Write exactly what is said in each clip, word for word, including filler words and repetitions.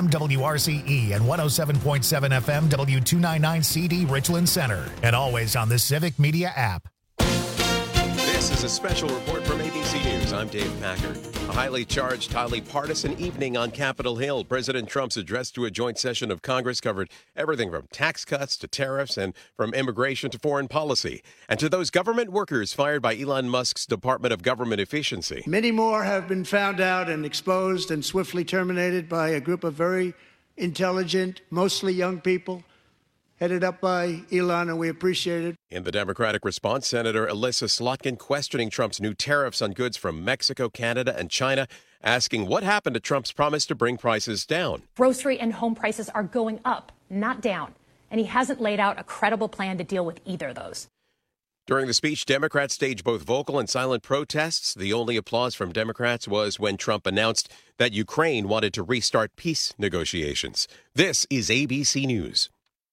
M W R C E and one oh seven point seven F M W two ninety-nine C D Richland Center. And always on the Civic Media app. This is a special report from A B C News. I'm Dave Packer. A highly charged, highly partisan evening on Capitol Hill. President Trump's address to a joint session of Congress covered everything from tax cuts to tariffs and from immigration to foreign policy. And to those government workers fired by Elon Musk's Department of Government Efficiency. Many more have been found out and exposed and swiftly terminated by a group of very intelligent, mostly young people, headed up by Elon, and we appreciate it. In the Democratic response, Senator Elissa Slotkin questioning Trump's new tariffs on goods from Mexico, Canada, and China, asking what happened to Trump's promise to bring prices down. Grocery and home prices are going up, not down, and he hasn't laid out a credible plan to deal with either of those. During the speech, Democrats staged both vocal and silent protests. The only applause from Democrats was when Trump announced that Ukraine wanted to restart peace negotiations. This is A B C News.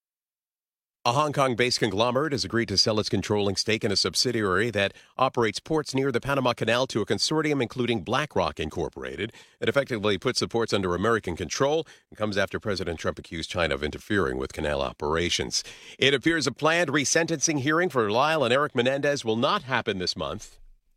A Hong Kong-based conglomerate has agreed to sell its controlling stake in a subsidiary that operates ports near the Panama Canal to a consortium including BlackRock Incorporated. It effectively puts the ports under American control and comes after President Trump accused China of interfering with canal operations. It appears a planned resentencing hearing for Lyle and Eric Menendez will not happen this month.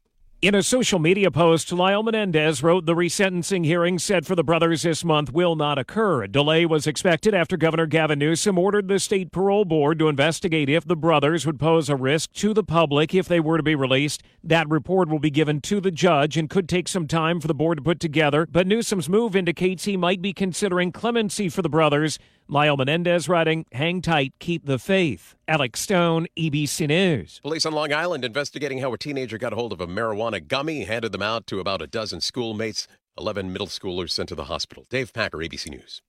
In a social media post, Lyle Menendez wrote the resentencing hearing set for the brothers this month will not occur. A delay was expected after Governor Gavin Newsom ordered the state parole board to investigate if the brothers would pose a risk to the public if they were to be released. That report will be given to the judge and could take some time for the board to put together, but Newsom's move indicates he might be considering clemency for the brothers. Lyle Menendez writing, hang tight, keep the faith. Alex Stone, A B C News. Police on Long Island investigating how a teenager got a hold of a marijuana gummy, handed them out to about a dozen schoolmates. eleven middle schoolers sent to the hospital. Dave Packer, A B C News.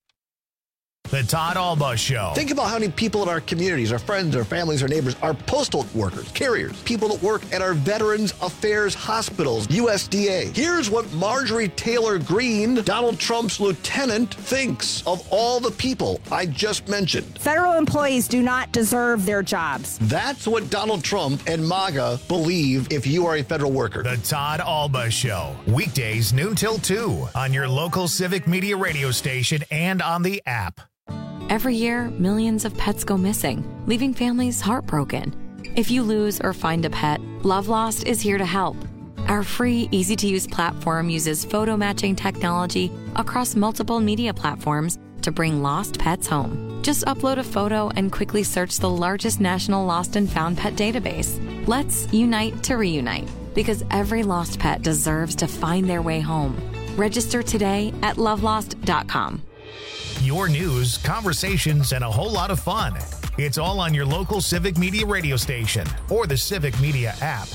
The Todd Alba Show. Think about how many people in our communities, our friends, our families, our neighbors, our postal workers, carriers, people that work at our Veterans Affairs hospitals, U S D A. Here's what Marjorie Taylor Greene, Donald Trump's lieutenant, thinks of all the people I just mentioned. Federal employees do not deserve their jobs. That's what Donald Trump and MAGA believe if you are a federal worker. The Todd Alba Show. Weekdays noon till two on your local Civic Media radio station and on the app. Every year, millions of pets go missing, leaving families heartbroken. If you lose or find a pet, Love Lost is here to help. Our free, easy-to-use platform uses photo matching technology across multiple media platforms to bring lost pets home. Just upload a photo and quickly search the largest national lost and found pet database. Let's unite to reunite, because every lost pet deserves to find their way home. Register today at love lost dot com. Your news, conversations, and a whole lot of fun. It's all on your local Civic Media radio station or the Civic Media app.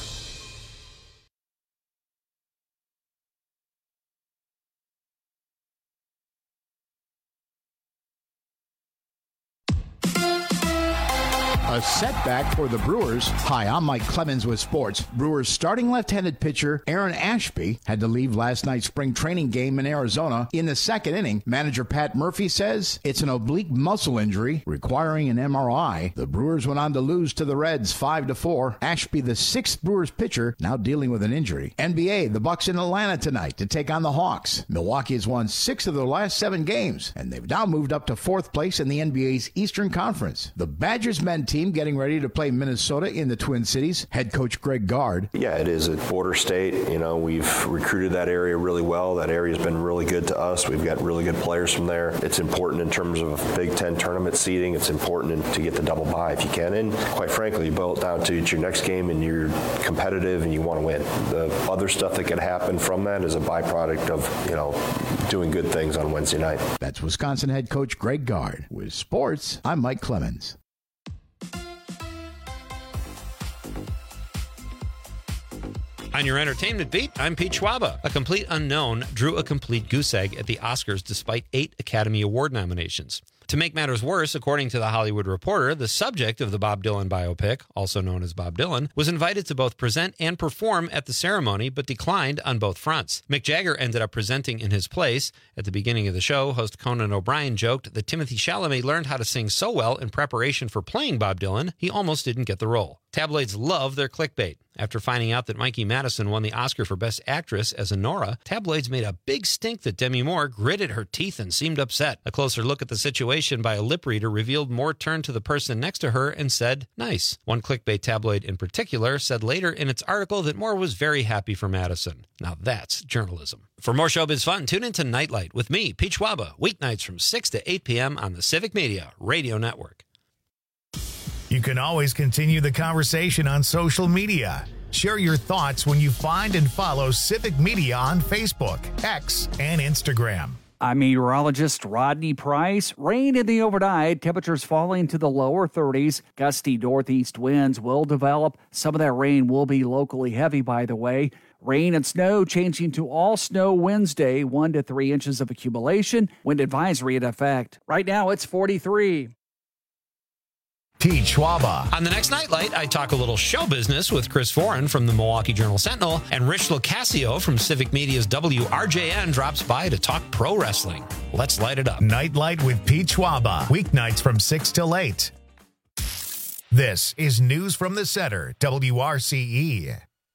A setback for the Brewers. Hi, I'm Mike Clemens with sports. Brewers starting left-handed pitcher Aaron Ashby had to leave last night's spring training game in Arizona in the second inning. Manager Pat Murphy says it's an oblique muscle injury requiring an M R I. The Brewers went on to lose to the Reds five to four. Ashby, the sixth Brewers pitcher, now dealing with an injury. N B A, the Bucks in Atlanta tonight to take on the Hawks. Milwaukee has won six of their last seven games, and they've now moved up to fourth place in the N B A's Eastern Conference. The Badgers men team getting ready to play Minnesota in the Twin Cities. Head coach Greg Gard. Yeah, it is a border state. You know, we've recruited that area really well. That area's been really good to us. We've got really good players from there. It's important in terms of Big Ten tournament seeding. It's important to get the double bye if you can. And quite frankly, you boil it down to it's your next game and you're competitive and you want to win. The other stuff that could happen from that is a byproduct of, you know, doing good things on Wednesday night. That's Wisconsin head coach Greg Gard. With sports, I'm Mike Clemens. On your entertainment beat, I'm Pete Schwaba. A Complete Unknown drew a complete goose egg at the Oscars despite eight Academy Award nominations. To make matters worse, according to The Hollywood Reporter, the subject of the Bob Dylan biopic, also known as Bob Dylan, was invited to both present and perform at the ceremony, but declined on both fronts. Mick Jagger ended up presenting in his place. At the beginning of the show, host Conan O'Brien joked that Timothée Chalamet learned how to sing so well in preparation for playing Bob Dylan, he almost didn't get the role. Tabloids love their clickbait. After finding out that Mikey Madison won the Oscar for Best Actress as Honora, tabloids made a big stink that Demi Moore gritted her teeth and seemed upset. A closer look at the situation by a lip reader revealed Moore turned to the person next to her and said, "Nice." One clickbait tabloid in particular said later in its article that Moore was very happy for Madison. Now that's journalism. For more showbiz fun, tune into Nightlight with me, Pete Schwaba, weeknights from six to eight p.m. on the Civic Media Radio Network. You can always continue the conversation on social media. Share your thoughts when you find and follow Civic Media on Facebook, X, and Instagram. I'm meteorologist Rodney Price. Rain in the overnight, temperatures falling to the lower thirties. Gusty northeast winds will develop. Some of that rain will be locally heavy, by the way. Rain and snow changing to all snow Wednesday, one to three inches of accumulation. Wind advisory in effect. Right now it's forty-three. Pete Schwaba. On the next Nightlight, I talk a little show business with Chris Foran from the Milwaukee Journal-Sentinel, and Rich Locascio from Civic Media's W R J N drops by to talk pro wrestling. Let's light it up. Nightlight with Pete Schwaba. Weeknights from six till eight. This is News from the Center, W R C E.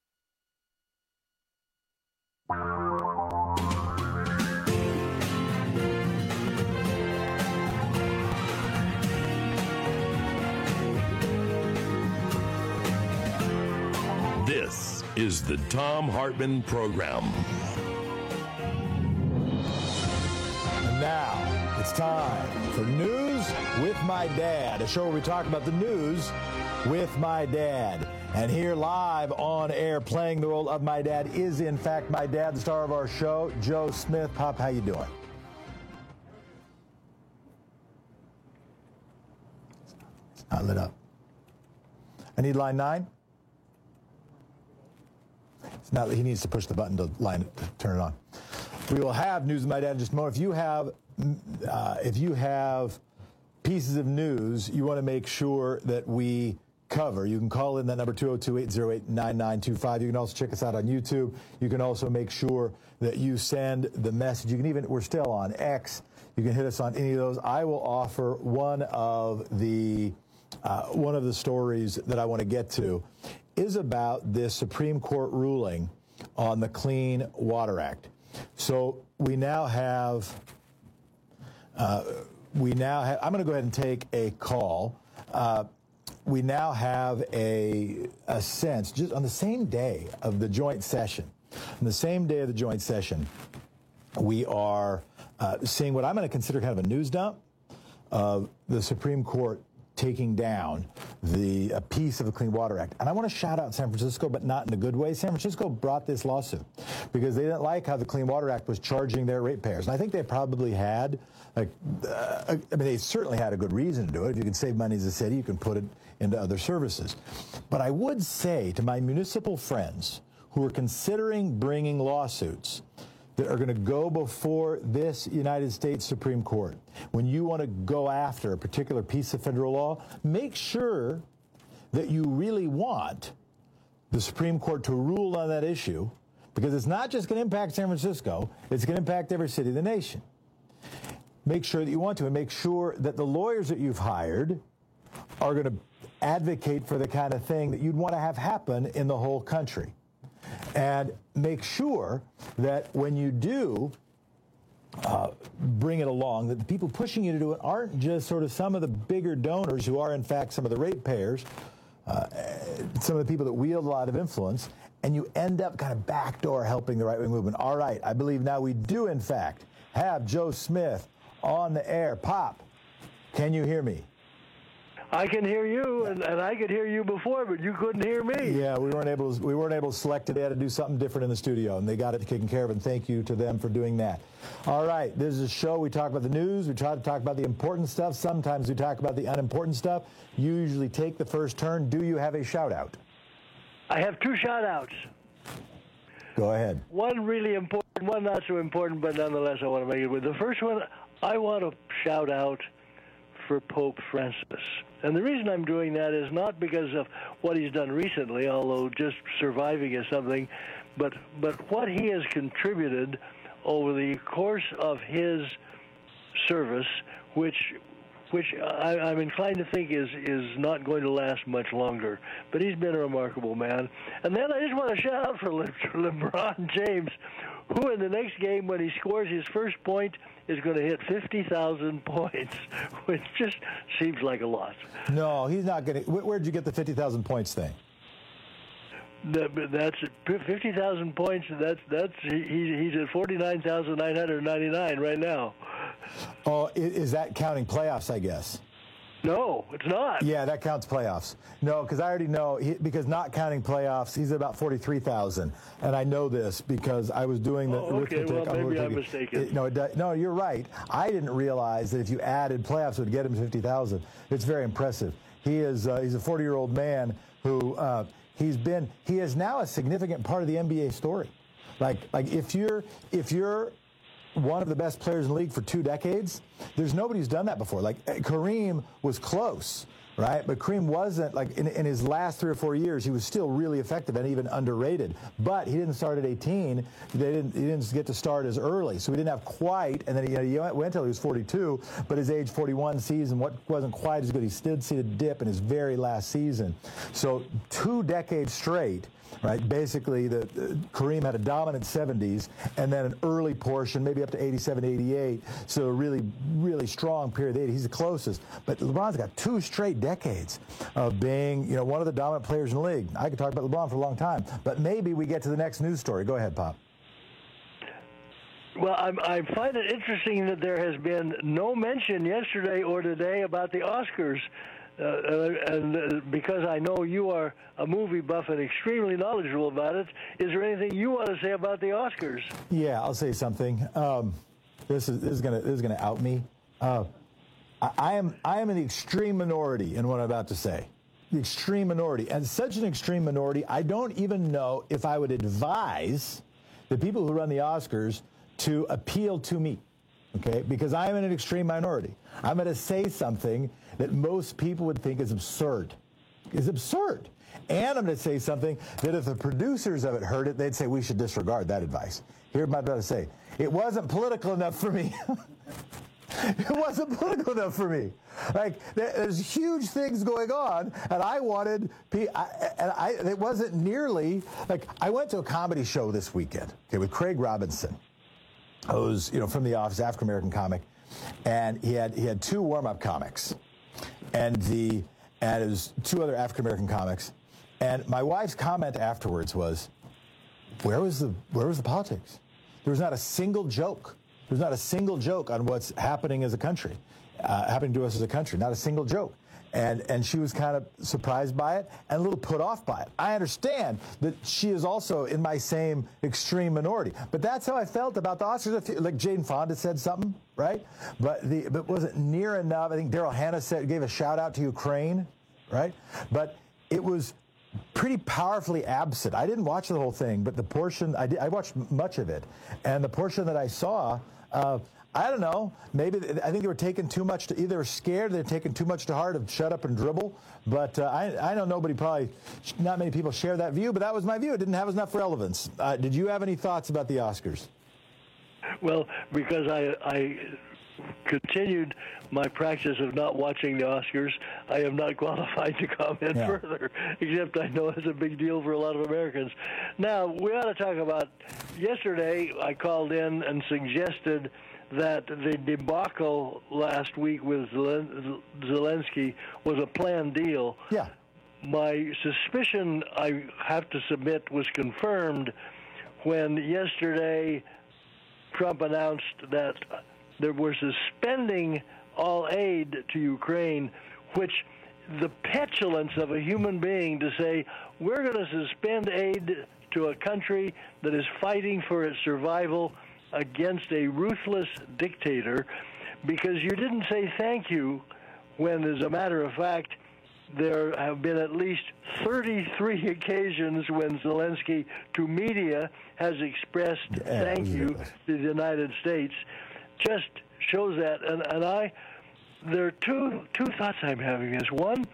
This is the Thom Hartmann Program. And now it's time for News with My Dad, a show where we talk about the news with my dad. And here live on air playing the role of my dad is in fact my dad, the star of our show, Joe Smith. Pop, how you doing? It's not lit up. I need line nine. It's not, he needs to push the button to line it, to turn it on. We will have News with My Dad in just a moment. If you have, uh, if you have pieces of news you want to make sure that we cover, you can call in that number two oh two, eight oh eight, nine nine two five. You can also check us out on YouTube. You can also make sure that you send the message. You can even, we're still on X. You can hit us on any of those. I will offer one of the uh, one of the stories that I want to get to is about this Supreme Court ruling on the Clean Water Act. So we now have, uh, we now have, I'm going to go ahead and take a call. Uh, we now have a, a sense, just on the same day of the joint session, on the same day of the joint session, we are uh, seeing what I'm going to consider kind of a news dump of the Supreme Court taking down the a piece of the Clean Water Act. And I want to shout out San Francisco, but not in a good way. San Francisco brought this lawsuit because they didn't like how the Clean Water Act was charging their ratepayers. And I think they probably had, like, uh, I mean, they certainly had a good reason to do it. If you can save money as a city, you can put it into other services. But I would say to my municipal friends who are considering bringing lawsuits that are going to go before this United States Supreme Court, when you want to go after a particular piece of federal law, make sure that you really want the Supreme Court to rule on that issue, because it's not just going to impact San Francisco, it's going to impact every city in the nation. Make sure that you want to, and make sure that the lawyers that you've hired are going to advocate for the kind of thing that you'd want to have happen in the whole country. And make sure that when you do uh, bring it along, that the people pushing you to do it aren't just sort of some of the bigger donors who are, in fact, some of the ratepayers, uh, some of the people that wield a lot of influence, and you end up kind of backdoor helping the right-wing movement. All right, I believe now we do, in fact, have Joe Smith on the air. Pop, can you hear me? I can hear you, and, and I could hear you before, but you couldn't hear me. Yeah, we weren't able to, we weren't able to select today to do something different in the studio, and they got it taken care of, and thank you to them for doing that. All right, this is a show. We talk about the news. We try to talk about the important stuff. Sometimes we talk about the unimportant stuff. You usually take the first turn. Do you have a shout-out? I have two shout-outs. Go ahead. One really important, one not so important, but nonetheless I want to make it with. The first one, I want to shout out for Pope Francis. And the reason I'm doing that is not because of what he's done recently, although just surviving is something, but but what he has contributed over the course of his service, which which I, I'm inclined to think is, is not going to last much longer. But he's been a remarkable man. And then I just want to shout out for Le- LeBron James, who in the next game, when he scores his first point, is going to hit fifty thousand points, which just seems like a lot. No, he's not going to. Where'd you get the fifty thousand points thing? The, that's fifty thousand points. That's that's he, he's at forty-nine thousand nine hundred ninety-nine right now. Oh, is that counting playoffs, I guess? No, it's not. Yeah, that counts playoffs. No, because I already know, he, because not counting playoffs, he's at about forty-three thousand. And I know this because I was doing the oh, okay, arithmetic. well, maybe I'm mistaken. It, no, it does, no, you're right. I didn't realize that if you added playoffs, it would get him fifty thousand. It's very impressive. He is, uh, he's a forty-year-old man who, uh, he's been, he is now a significant part of the N B A story. Like, like if you're, if you're, one of the best players in the league for two decades. There's nobody who's done that before. Like Kareem was close, right? But Kareem wasn't, like in, in his last three or four years, he was still really effective and even underrated. But he didn't start at eighteen. They didn't, he didn't get to start as early. So he didn't have quite, and then he, you know, he went until he was forty-two, but his age forty-one season what wasn't quite as good. He did see the dip in his very last season. So two decades straight. Right, basically, the, the Kareem had a dominant seventies and then an early portion, maybe up to eighty-seven, eighty-eight. So a really, really strong period. He's the closest. But LeBron's got two straight decades of being, you know, one of the dominant players in the league. I could talk about LeBron for a long time, but maybe we get to the next news story. Go ahead, Pop. Well, I'm, I find it interesting that there has been no mention yesterday or today about the Oscars. Uh, and uh, because I know you are a movie buff and extremely knowledgeable about it, is there anything you want to say about the Oscars? Yeah, I'll say something. Um, this is this is gonna this is gonna out me. Uh, I, I am I am an extreme minority in what I'm about to say. The extreme minority, and such an extreme minority, I don't even know if I would advise the people who run the Oscars to appeal to me. Okay, because I am in an extreme minority. I'm going to say something that most people would think is absurd. Is absurd. And I'm going to say something that if the producers of it heard it, they'd say we should disregard that advice. Here's what I'm about to say. It wasn't political enough for me. It wasn't political enough for me. Like, there's huge things going on, and I wanted, and I, it wasn't nearly, like, I went to a comedy show this weekend, okay, with Craig Robinson, who's, you know, from The Office, African-American comic, and he had he had two warm-up comics, and the and it was two other African-American comics, and my wife's comment afterwards was, where was the where was the politics? There was not a single joke. There was not a single joke on what's happening as a country, uh, happening to us as a country. Not a single joke. And and she was kind of surprised by it and a little put off by it. I understand that she is also in my same extreme minority. But that's how I felt about the Oscars. Like Jane Fonda said something, right? But the but wasn't near enough. I think Daryl Hannah said gave a shout out to Ukraine, right? But it was pretty powerfully absent. I didn't watch the whole thing, but the portion I did, I watched much of it, and the portion that I saw. Uh, I don't know. Maybe I think they were taking too much to either they were scared, they're taking too much to heart of shut up and dribble. But uh, I, I know nobody probably, not many people share that view. But that was my view. It didn't have enough relevance. Uh, did you have any thoughts about the Oscars? Well, because I, I continued my practice of not watching the Oscars, I am not qualified to comment yeah. further, except I know it's a big deal for a lot of Americans. Now, we ought to talk about, yesterday I called in and suggested that the debacle last week with Zelensky was a planned deal. Yeah. My suspicion, I have to submit, was confirmed when yesterday Trump announced that they were suspending all aid to Ukraine, which the petulance of a human being to say, we're going to suspend aid to a country that is fighting for its survival against a ruthless dictator, because you didn't say thank you when, as a matter of fact, there have been at least thirty-three occasions when Zelensky to media has expressed yeah, thank you to the United States. Just shows that. And, and I there are two two thoughts I'm having. Is one,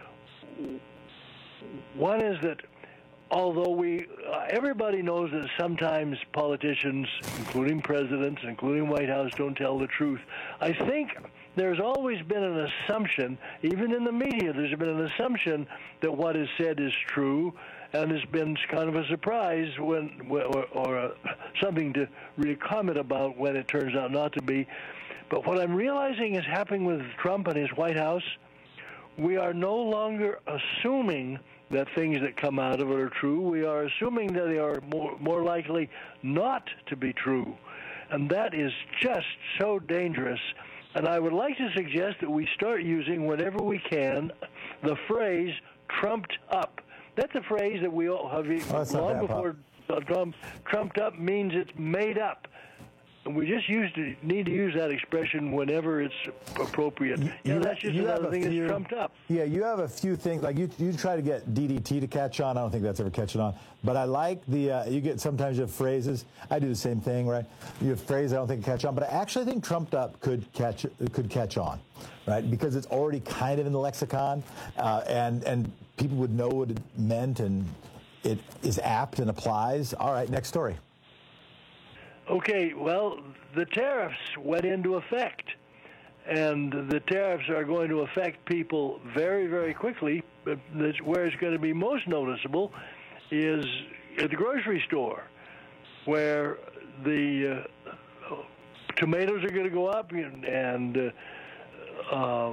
one is that although we, uh, everybody knows that sometimes politicians, including presidents, including White House, don't tell the truth. I think there's always been an assumption, even in the media, there's been an assumption that what is said is true, and it's been kind of a surprise when, or, or uh, something to really comment about when it turns out not to be. But what I'm realizing is happening with Trump and his White House, we are no longer assuming that things that come out of it are true. We are assuming that they are more, more likely not to be true. And that is just so dangerous. And I would like to suggest that we start using, whenever we can, the phrase trumped up. That's a phrase that we all have, oh, long before Trump, trumped up means it's made up. And we just used to, need to use that expression whenever it's appropriate. You, yeah, you, that's just another thing few, that's trumped up. Yeah, you have a few things, like you you try to get D D T to catch on. I don't think that's ever catching on. But I like the, uh, you get, sometimes you have phrases. I do the same thing, right? You have phrases I don't think catch on. But I actually think trumped up could catch could catch on, right? Because it's already kind of in the lexicon, uh, and, and people would know what it meant, and it is apt and applies. All right, next story. Okay, well, the tariffs went into effect, and the tariffs are going to affect people very, very quickly. But where it's going to be most noticeable is at the grocery store, where the uh, tomatoes are going to go up, and, and uh, uh,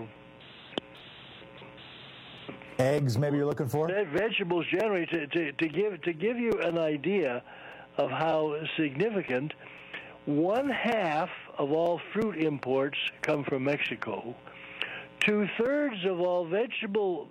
eggs, maybe you're looking for? Vegetables generally. To, to, to give to give you an idea of how significant, one half of all fruit imports come from Mexico. Two-thirds of all vegetable,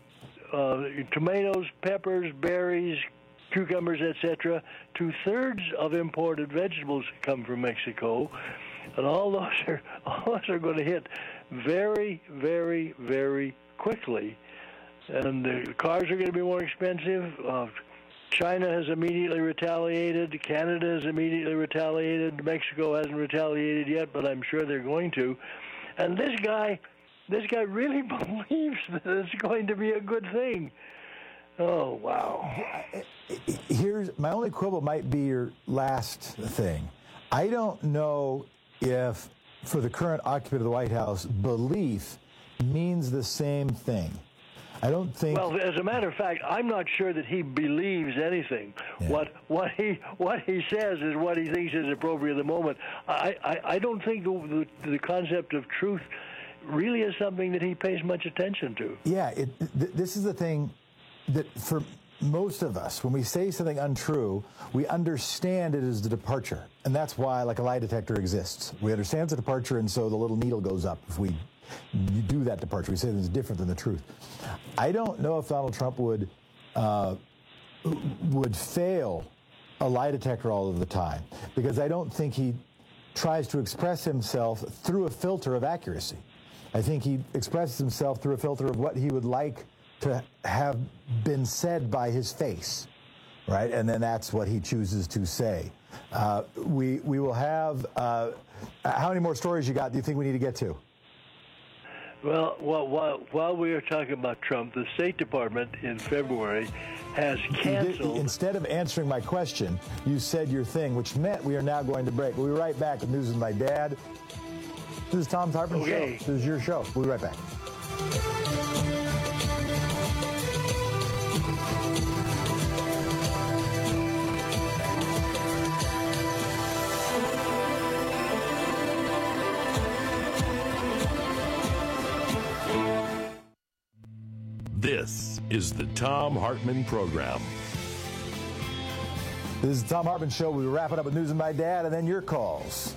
uh, tomatoes, peppers, berries, cucumbers, et cetera, two-thirds of imported vegetables come from Mexico. And all those are, all those are going to hit very, very, very quickly. And the cars are going to be more expensive. Uh, China has immediately retaliated. Canada has immediately retaliated. Mexico hasn't retaliated yet, but I'm sure they're going to. And this guy, this guy really believes that it's going to be a good thing. Oh, wow. Here's my only quibble might be your last thing. I don't know if, for the current occupant of the White House, belief means the same thing. I don't think. Well, as a matter of fact, I'm not sure that he believes anything. Yeah. What what he what he says is what he thinks is appropriate at the moment. I I, I don't think the, the the concept of truth really is something that he pays much attention to. Yeah, it, th- this is the thing that for most of us, when we say something untrue, we understand it as the departure, and that's why, like, a lie detector exists. We understand it's a departure, and so the little needle goes up if we. You do that departure. We say it's different than the truth. I don't know if Donald Trump would uh, would fail a lie detector all of the time, because I don't think he tries to express himself through a filter of accuracy. I think he expresses himself through a filter of what he would like to have been said by his face, right? And then that's what he chooses to say. Uh, we we will have. Uh, how many more stories you got? Do you think we need to get to? Well, while, while, while we are talking about Trump, the State Department in February has canceled. Instead of answering my question, you said your thing, which meant we are now going to break. We'll be right back with News with My Dad. This is Tom Hartman's okay. show. This is your show. We'll be right back. This is the Tom Hartman Program. This is the Tom Hartman Show. We wrap it up with News with My Dad and then your calls.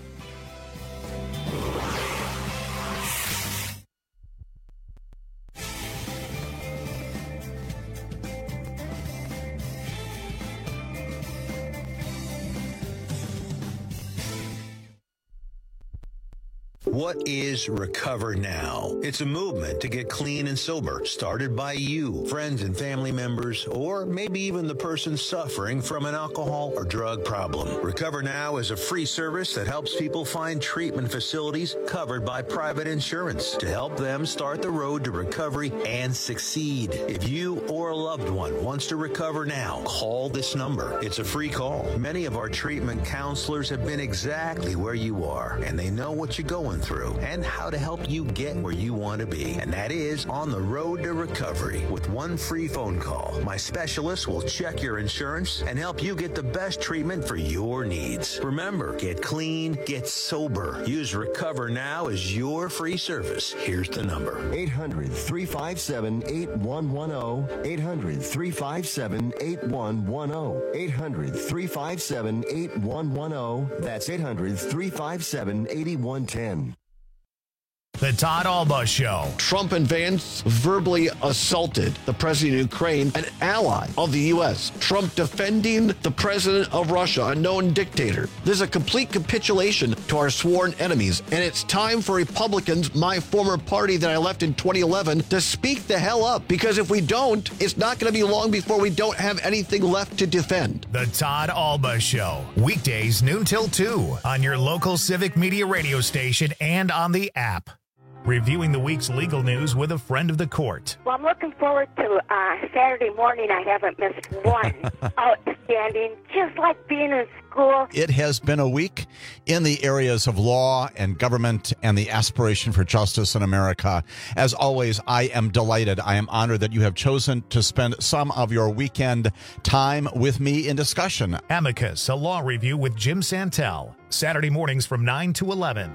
What is Recover Now? It's a movement to get clean and sober, started by you, friends and family members, or maybe even the person suffering from an alcohol or drug problem. Recover Now is a free service that helps people find treatment facilities covered by private insurance to help them start the road to recovery and succeed. If you or a loved one wants to recover now, call this number. It's a free call. Many of our treatment counselors have been exactly where you are, and they know what you're going through and how to help you get where you want to be. And that is on the road to recovery. With one free phone call, my specialist will check your insurance and help you get the best treatment for your needs. Remember, get clean, get sober. Use Recover Now as your free service. Here's the number. eight hundred, three five seven, eight one one zero. eight hundred, three five seven, eight one one zero. eight hundred, three five seven, eight one one zero. That's eight hundred, three five seven, eight one one zero. The Todd Alba Show. Trump and Vance verbally assaulted the president of Ukraine, an ally of the U S. Trump defending the president of Russia, a known dictator. This is a complete capitulation to our sworn enemies. And it's time for Republicans, my former party that I left in twenty eleven, to speak the hell up. Because if we don't, it's not going to be long before we don't have anything left to defend. The Todd Alba Show. Weekdays noon till two on your local Civic Media radio station and on the app. Reviewing the week's legal news with a friend of the court. Well, I'm looking forward to uh, Saturday morning. I haven't missed one. Outstanding, just like being in school. It has been a week in the areas of law and government and the aspiration for justice in America. As always, I am delighted. I am honored that you have chosen to spend some of your weekend time with me in discussion. Amicus, a law review with Jim Santel. Saturday mornings from nine to eleven.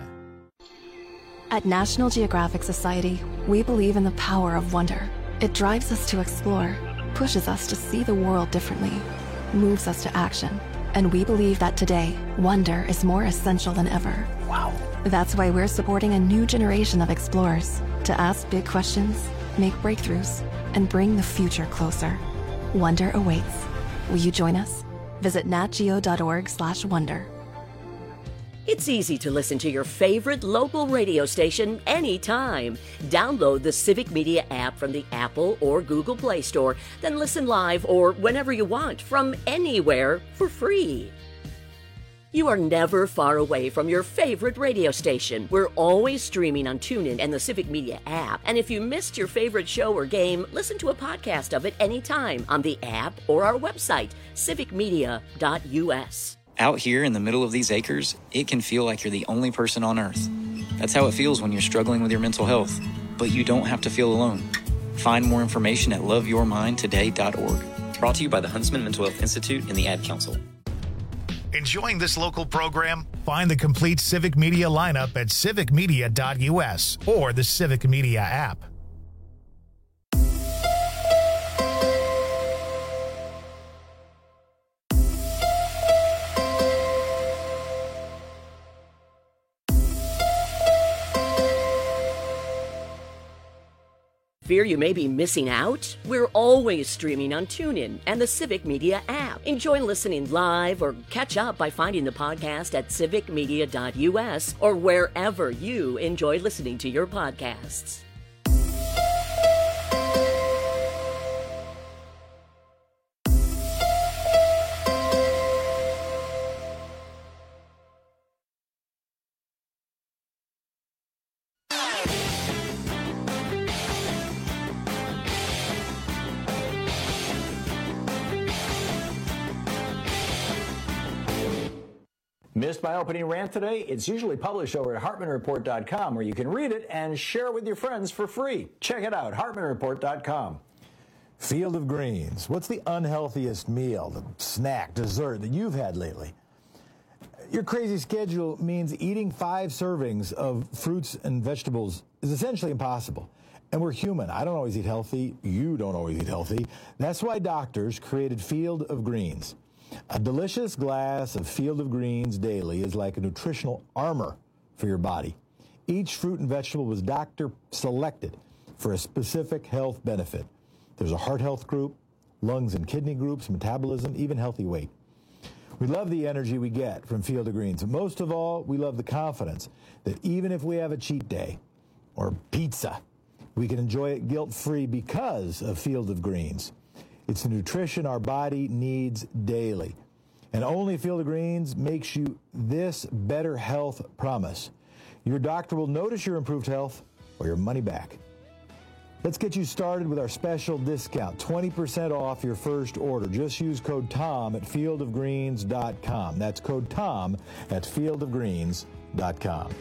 At National Geographic Society, we believe in the power of wonder. It drives us to explore, pushes us to see the world differently, moves us to action. And we believe that today, wonder is more essential than ever. Wow. That's why we're supporting a new generation of explorers to ask big questions, make breakthroughs, and bring the future closer. Wonder awaits. Will you join us? Visit natgeo.org slash wonder. It's easy to listen to your favorite local radio station anytime. Download the Civic Media app from the Apple or Google Play Store, then listen live or whenever you want from anywhere for free. You are never far away from your favorite radio station. We're always streaming on TuneIn and the Civic Media app. And if you missed your favorite show or game, listen to a podcast of it anytime on the app or our website, civic media dot u s. Out here in the middle of these acres, it can feel like you're the only person on Earth. That's how it feels when you're struggling with your mental health. But you don't have to feel alone. Find more information at love your mind today dot org. Brought to you by the Huntsman Mental Health Institute and the Ad Council. Enjoying this local program? Find the complete Civic Media lineup at civic media dot u s or the Civic Media app. Fear you may be missing out? We're always streaming on TuneIn and the Civic Media app. Enjoy listening live or catch up by finding the podcast at civic media dot u s or wherever you enjoy listening to your podcasts. Missed my opening rant today? It's usually published over at hartman report dot com, where you can read it and share it with your friends for free. Check it out, hartman report dot com. Field of Greens. What's the unhealthiest meal, the snack, dessert that you've had lately? Your crazy schedule means eating five servings of fruits and vegetables is essentially impossible. And we're human. I don't always eat healthy. You don't always eat healthy. That's why doctors created Field of Greens. A delicious glass of Field of Greens daily is like a nutritional armor for your body. Each fruit and vegetable was doctor selected for a specific health benefit. There's a heart health group, lungs and kidney groups, metabolism, even healthy weight. We love the energy we get from Field of Greens. Most of all, we love the confidence that even if we have a cheat day or pizza, we can enjoy it guilt-free because of Field of Greens. It's the nutrition our body needs daily. And only Field of Greens makes you this better health promise. Your doctor will notice your improved health or your money back. Let's get you started with our special discount, twenty percent off your first order. Just use code TOM at field of greens dot com. That's code TOM at field of greens dot com.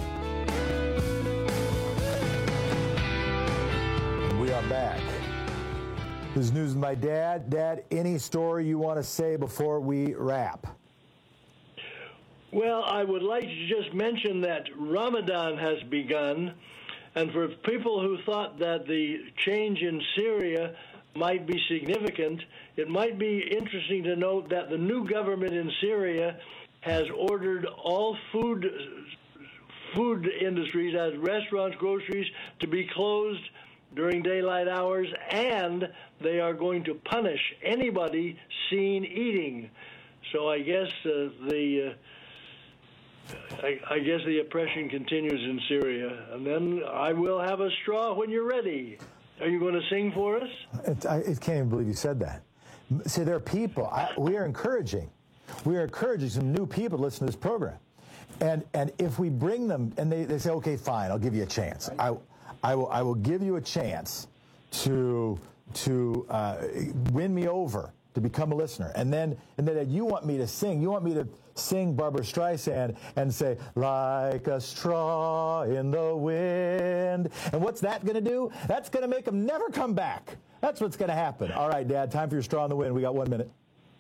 And we are back. This is News with My Dad. Dad, any story you want to say before we wrap? Well, I would like to just mention that Ramadan has begun, and for people who thought that the change in Syria might be significant, it might be interesting to note that the new government in Syria has ordered all food food industries, as restaurants, groceries, to be closed during daylight hours, and they are going to punish anybody seen eating. So I guess uh, the uh, I, I guess the oppression continues in Syria. And then I will have a straw when you're ready. Are you going to sing for us? It, I it can't even believe you said that. See, there are people. I, we are encouraging. We are encouraging some new people to listen to this program. And and if we bring them and they, they say, okay, fine, I'll give you a chance. I I will I will give you a chance to to uh, win me over, to become a listener. And then and then you want me to sing. You want me to sing Barbara Streisand and say, like a straw in the wind. And what's that going to do? That's going to make them never come back. That's what's going to happen. All right, Dad, time for your straw in the wind. We got one minute.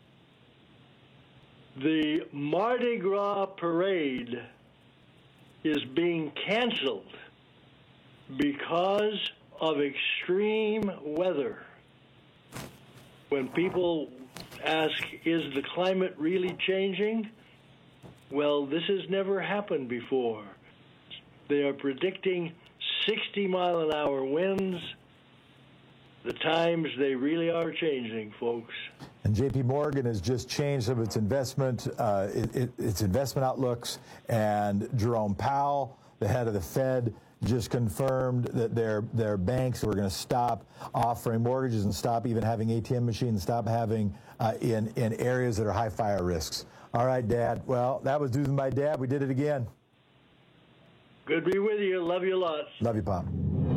The Mardi Gras parade is being canceled because of extreme weather. When people ask, is the climate really changing? Well, this has never happened before. They are predicting sixty mile an hour winds. The times, they really are changing, folks. And J P Morgan has just changed some of its investment, uh, it, it, its investment outlooks. And Jerome Powell, the head of the Fed, just confirmed that their their banks were going to stop offering mortgages and stop even having A T M machines, stop having uh, in in areas that are high fire risks. All right, Dad. Well, that was News with My Dad. We did it again. Good to be with you. Love you lots. Love you, Pop.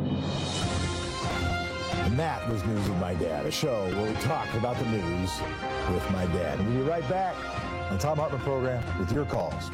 And that was News with My Dad, a show where we talk about the news with my dad. And we'll be right back on the Thom Hartmann Program with your calls.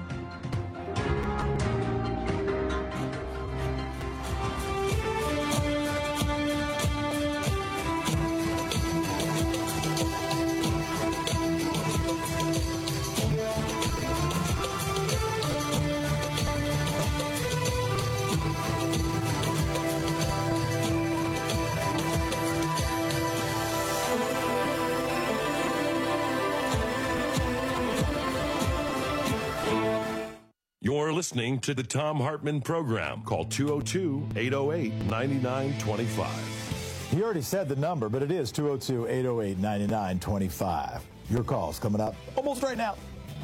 You're listening to the Thom Hartmann Program. Call two oh two, eight oh eight, nine nine two five. He already said the number, but it is two oh two, eight oh eight, nine nine two five. Your call's coming up almost right now.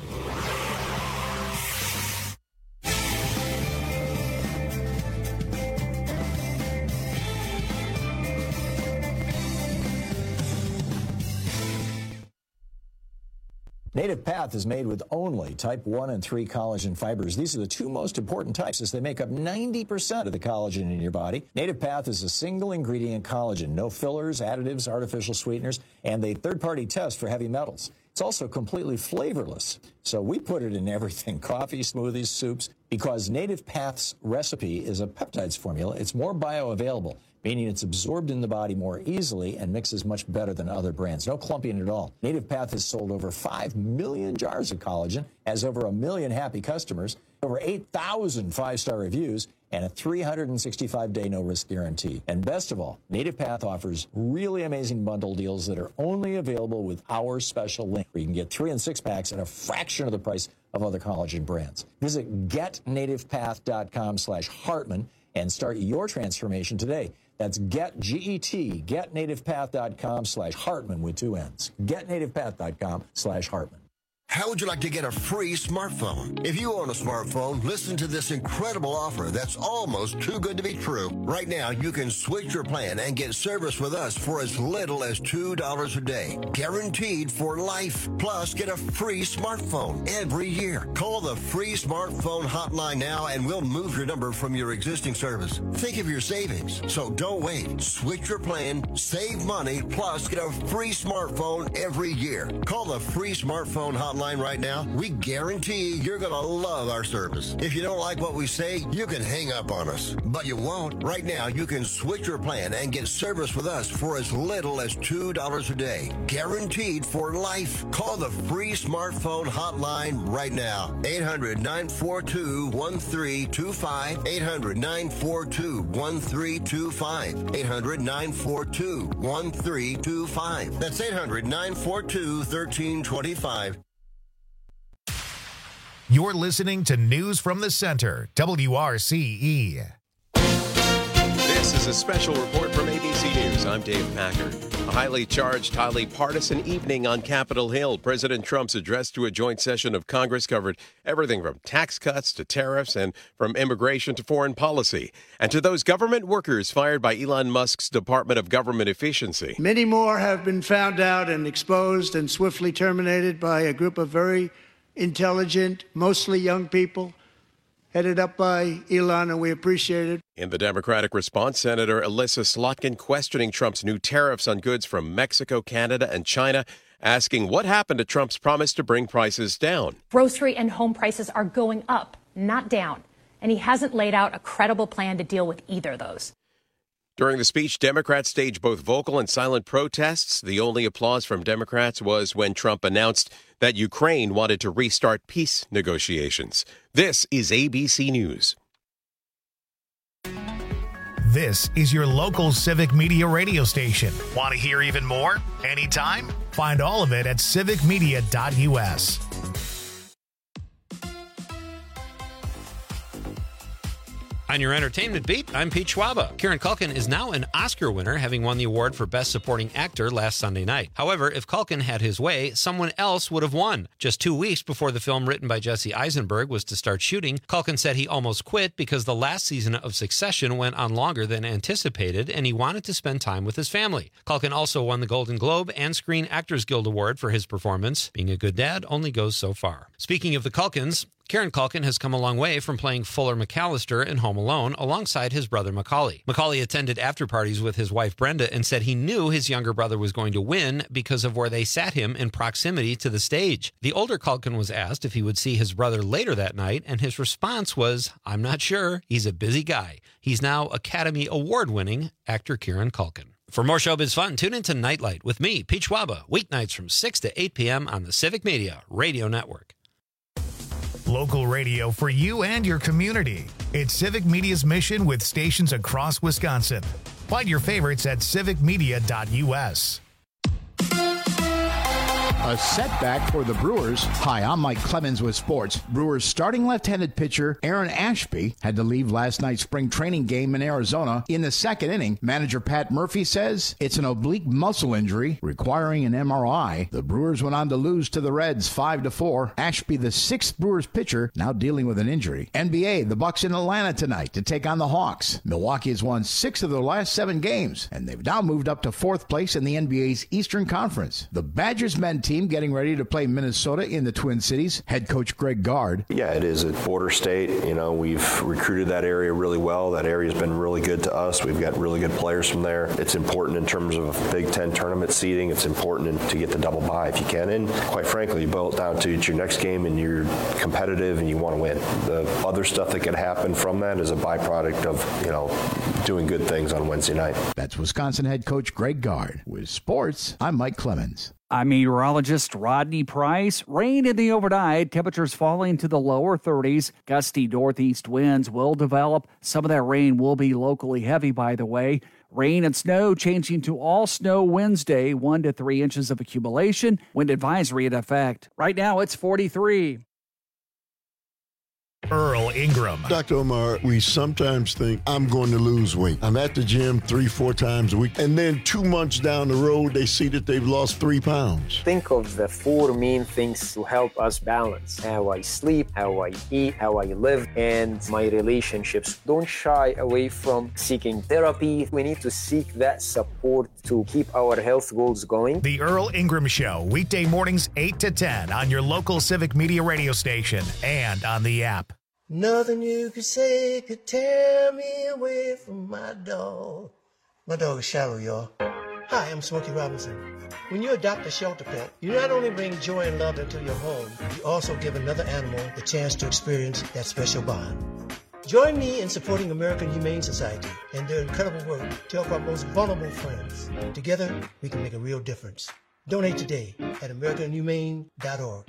Native Path is made with only type one and three collagen fibers. These are the two most important types as they make up ninety percent of the collagen in your body. Native Path is a single ingredient collagen, no fillers, additives, artificial sweeteners, and a third-party test for heavy metals. It's also completely flavorless. So we put it in everything, coffee, smoothies, soups, because Native Path's recipe is a peptides formula. It's more bioavailable, meaning it's absorbed in the body more easily and mixes much better than other brands. No clumping at all. Native Path has sold over five million jars of collagen, has over a million happy customers, over eight thousand five-star reviews, and a three hundred sixty-five day no-risk guarantee. And best of all, Native Path offers really amazing bundle deals that are only available with our special link, where you can get three and six packs at a fraction of the price of other collagen brands. Visit getnativepath.com slash Hartmann and start your transformation today. That's get, G E T, getnativepath.com slash Hartmann with two N's. getnativepath.com slash Hartmann. How would you like to get a free smartphone? If you own a smartphone, listen to this incredible offer that's almost too good to be true. Right now, you can switch your plan and get service with us for as little as two dollars a day. Guaranteed for life. Plus, get a free smartphone every year. Call the free smartphone hotline now and we'll move your number from your existing service. Think of your savings. So don't wait. Switch your plan, save money, plus get a free smartphone every year. Call the free smartphone hotline right now. We guarantee you're going to love our service. If you don't like what we say, you can hang up on us. But you won't. Right now, you can switch your plan and get service with us for as little as two dollars a day. Guaranteed for life. Call the free smartphone hotline right now. eight hundred, nine four two, one three two five. eight hundred, nine four two, one three two five. eight hundred, nine four two, one three two five. That's eight hundred, nine four two, one three two five. You're listening to News from the Center, W R C E. This is a special report from A B C News. I'm Dave Packard. A highly charged, highly partisan evening on Capitol Hill. President Trump's address to a joint session of Congress covered everything from tax cuts to tariffs and from immigration to foreign policy. And to those government workers fired by Elon Musk's Department of Government Efficiency. Many more have been found out and exposed and swiftly terminated by a group of very intelligent, mostly young people, headed up by Elon, and we appreciate it. In the Democratic response, Senator Elissa Slotkin questioning Trump's new tariffs on goods from Mexico, Canada, and China, asking what happened to Trump's promise to bring prices down. Grocery and home prices are going up, not down, and he hasn't laid out a credible plan to deal with either of those. During the speech, Democrats staged both vocal and silent protests. The only applause from Democrats was when Trump announced that Ukraine wanted to restart peace negotiations. This is A B C News. This is your local Civic Media radio station. Want to hear even more? Anytime? Find all of it at civic media dot U S. On your entertainment beat, I'm Pete Schwaba. Kieran Culkin is now an Oscar winner, having won the award for Best Supporting Actor last Sunday night. However, if Culkin had his way, someone else would have won. Just two weeks before the film written by Jesse Eisenberg was to start shooting, Culkin said he almost quit because the last season of Succession went on longer than anticipated, and he wanted to spend time with his family. Culkin also won the Golden Globe and Screen Actors Guild Award for his performance. Being a good dad only goes so far. Speaking of the Culkins, Kieran Culkin has come a long way from playing Fuller McAllister in Home Alone alongside his brother Macaulay. Macaulay attended after-parties with his wife Brenda and said he knew his younger brother was going to win because of where they sat him in proximity to the stage. The older Culkin was asked if he would see his brother later that night, and his response was, "I'm not sure. He's a busy guy." He's now Academy Award-winning actor Kieran Culkin. For more showbiz fun, tune into Nightlight with me, Pete Schwaba, weeknights from six to eight p.m. on the Civic Media Radio Network. Local radio for you and your community. It's Civic Media's mission with stations across Wisconsin. Find your favorites at civic media dot U S. A setback for the Brewers. Hi, I'm Mike Clemens with sports. Brewers starting left-handed pitcher Aaron Ashby had to leave last night's spring training game in Arizona in the second inning. Manager Pat Murphy says it's an oblique muscle injury requiring an M R I. The Brewers went on to lose to the Reds five to four. Ashby, the sixth Brewers pitcher, now dealing with an injury. N B A, the Bucks in Atlanta tonight to take on the Hawks. Milwaukee has won six of their last seven games, and they've now moved up to fourth place in the N B A's Eastern Conference. The Badgers men team getting ready to play Minnesota in the Twin Cities. Head coach Greg Gard. Yeah, it is a border state. You know, we've recruited that area really well. That area's been really good to us. We've got really good players from there. It's important in terms of Big Ten tournament seeding. It's important to get the double bye if you can. And quite frankly, you boil it down to it's your next game and you're competitive and you want to win. The other stuff that could happen from that is a byproduct of, you know, doing good things on Wednesday night. That's Wisconsin head coach Greg Gard. With sports, I'm Mike Clemens. I'm meteorologist Rodney Price. Rain in the overnight, temperatures falling to the lower thirties. Gusty northeast winds will develop. Some of that rain will be locally heavy, by the way. Rain and snow changing to all snow Wednesday, one to three inches of accumulation. Wind advisory in effect. Right now it's forty-three. Earl Ingram. Doctor Omar, we sometimes think I'm going to lose weight. I'm at the gym three, four times a week, and then two months down the road, they see that they've lost three pounds. Think of the four main things to help us balance: how I sleep, how I eat, how I live, and my relationships. Don't shy away from seeking therapy. We need to seek that support to keep our health goals going. The Earl Ingram Show, weekday mornings eight to ten on your local Civic Media radio station and on the app. Nothing you could say could tear me away from my dog. My dog is Shallow, y'all. Hi, I'm Smokey Robinson. When you adopt a shelter pet, you not only bring joy and love into your home, you also give another animal the chance to experience that special bond. Join me in supporting American Humane Society and their incredible work to help our most vulnerable friends. Together, we can make a real difference. Donate today at american humane dot org.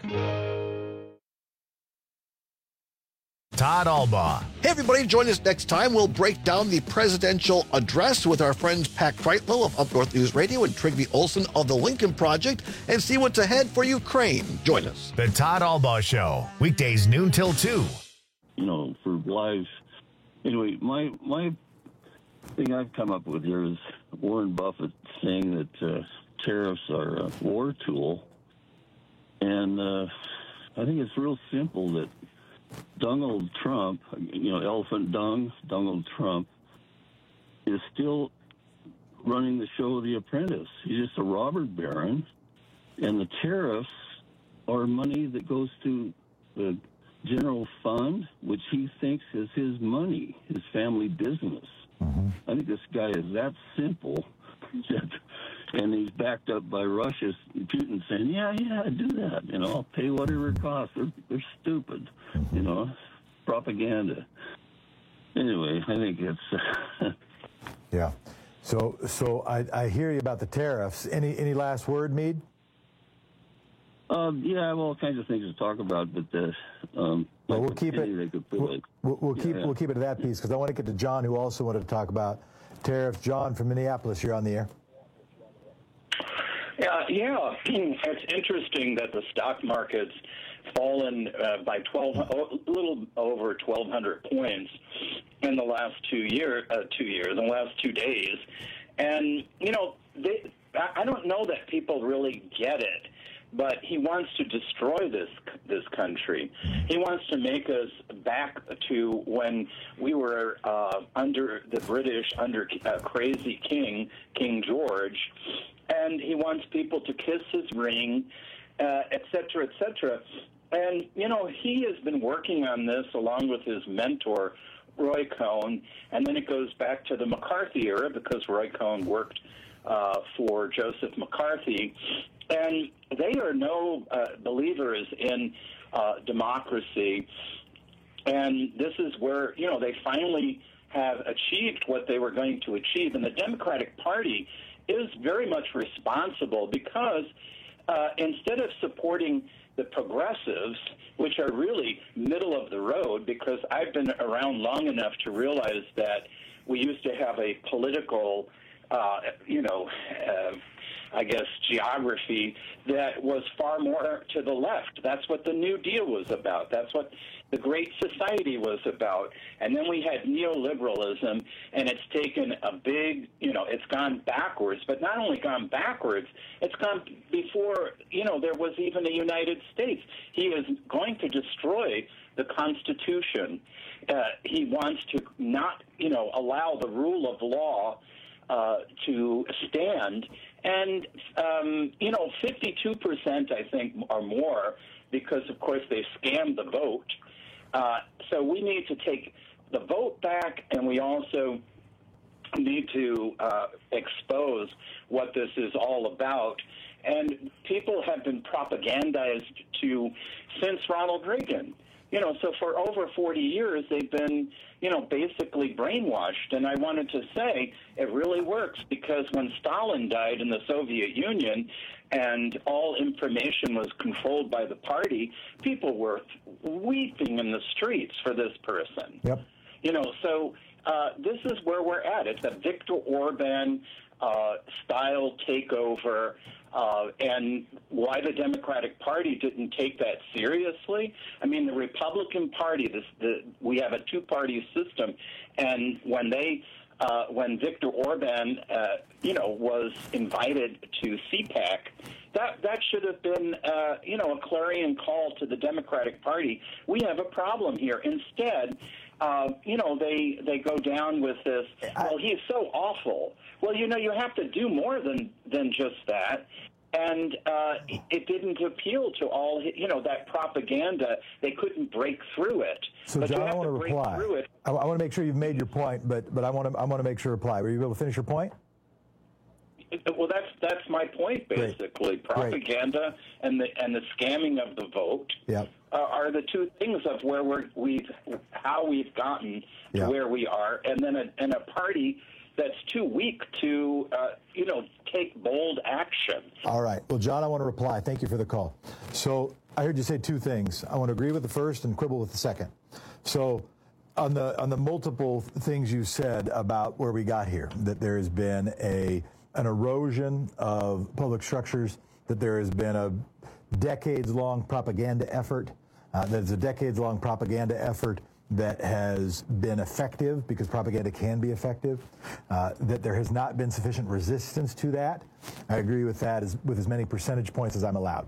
Todd Albaugh. Hey, everybody, join us next time. We'll break down the presidential address with our friends Pat Kreitlow of Up North News Radio and Trigby Olson of the Lincoln Project and see what's ahead for Ukraine. Join us. The Todd Albaugh Show, weekdays noon till two. You know, for live. Anyway, my my thing I've come up with here is Warren Buffett saying that uh, tariffs are a war tool. And uh, I think it's real simple that Donald Trump, you know, Elephant Dung, Donald Trump, is still running the show The Apprentice. He's just a robber baron, and the tariffs are money that goes to the general fund, which he thinks is his money, his family business. Mm-hmm. I think this guy is that simple, and he's backed up by Russia, Putin saying, yeah, yeah, do that. You know, I'll pay whatever it costs. They're, they're stupid, you know, propaganda. Anyway, I think it's... Uh, yeah. So so I, I hear you about the tariffs. Any any last word, Meade? Um, yeah, I have all kinds of things to talk about, but the, um, well, like we'll keep it. We'll, like, we'll, we'll yeah, keep yeah. we'll keep it to that piece because I want to get to John, who also wanted to talk about tariffs. John from Minneapolis, you're on the air. Yeah, yeah. It's interesting that the stock market's fallen uh, by twelve, a little over twelve hundred points in the last two year, uh, two years, in the last two days, and you know, they, I don't know that people really get it. But he wants to destroy this this country. He wants to make us back to when we were uh, under the British, under uh, crazy King, King George, and he wants people to kiss his ring, uh, et cetera, et cetera. And, you know, he has been working on this along with his mentor, Roy Cohn, and then it goes back to the McCarthy era because Roy Cohn worked uh, for Joseph McCarthy. And they are no uh, believers in uh, democracy. And this is where, you know, they finally have achieved what they were going to achieve. And the Democratic Party is very much responsible because uh, instead of supporting the progressives, which are really middle of the road, because I've been around long enough to realize that we used to have a political, uh, you know, uh, I guess, geography that was far more to the left. That's what the New Deal was about. That's what the Great Society was about. And then we had neoliberalism, and it's taken a big, you know, it's gone backwards. But not only gone backwards, it's gone before, you know, there was even a United States. He is going to destroy the Constitution. Uh, he wants to not, you know, allow the rule of law uh, to stand. And, um, you know, fifty-two percent, I think, or more, because, of course, they scammed the vote. Uh, so we need to take the vote back, and we also need to uh, expose what this is all about. And people have been propagandized to since Ronald Reagan. You know, so for over forty years, they've been, you know, basically brainwashed. And I wanted to say it really works because when Stalin died in the Soviet Union and all information was controlled by the party, people were weeping in the streets for this person. Yep. You know, so uh, this is where we're at. It's a Viktor Orban uh, style takeover. Uh, and why the Democratic Party didn't take that seriously. I mean, the Republican Party, this, the, we have a two-party system, and when they, uh, when Viktor Orban, uh, you know, was invited to C PAC, that that should have been, uh, you know, a clarion call to the Democratic Party. We have a problem here. Instead, uh, you know, they they go down with this. Well, he's so awful. Well, you know, you have to do more than than just that. And uh, it didn't appeal to all, you know, that propaganda. They couldn't break through it. So, but John, you have I want to, to break reply. through it. I, I want to make sure you've made your point, but but I want to I want to make sure reply. Were you able to finish your point? Well, that's that's my point, basically. Great. Propaganda Great. and the and the scamming of the vote Yep. uh, are the two things of where we're we've how we've gotten to Yep. where we are, and then a, and a party that's too weak to uh, you know take bold action. All right. Well, John, I want to reply. Thank you for the call. So I heard you say two things. I want to agree with the first and quibble with the second. So on the on the multiple things you said about where we got here, that there has been a an erosion of public structures, that there has been a decades-long propaganda effort, uh, that it's a decades-long propaganda effort that has been effective, because propaganda can be effective, uh, that there has not been sufficient resistance to that. I agree with that as, with as many percentage points as I'm allowed.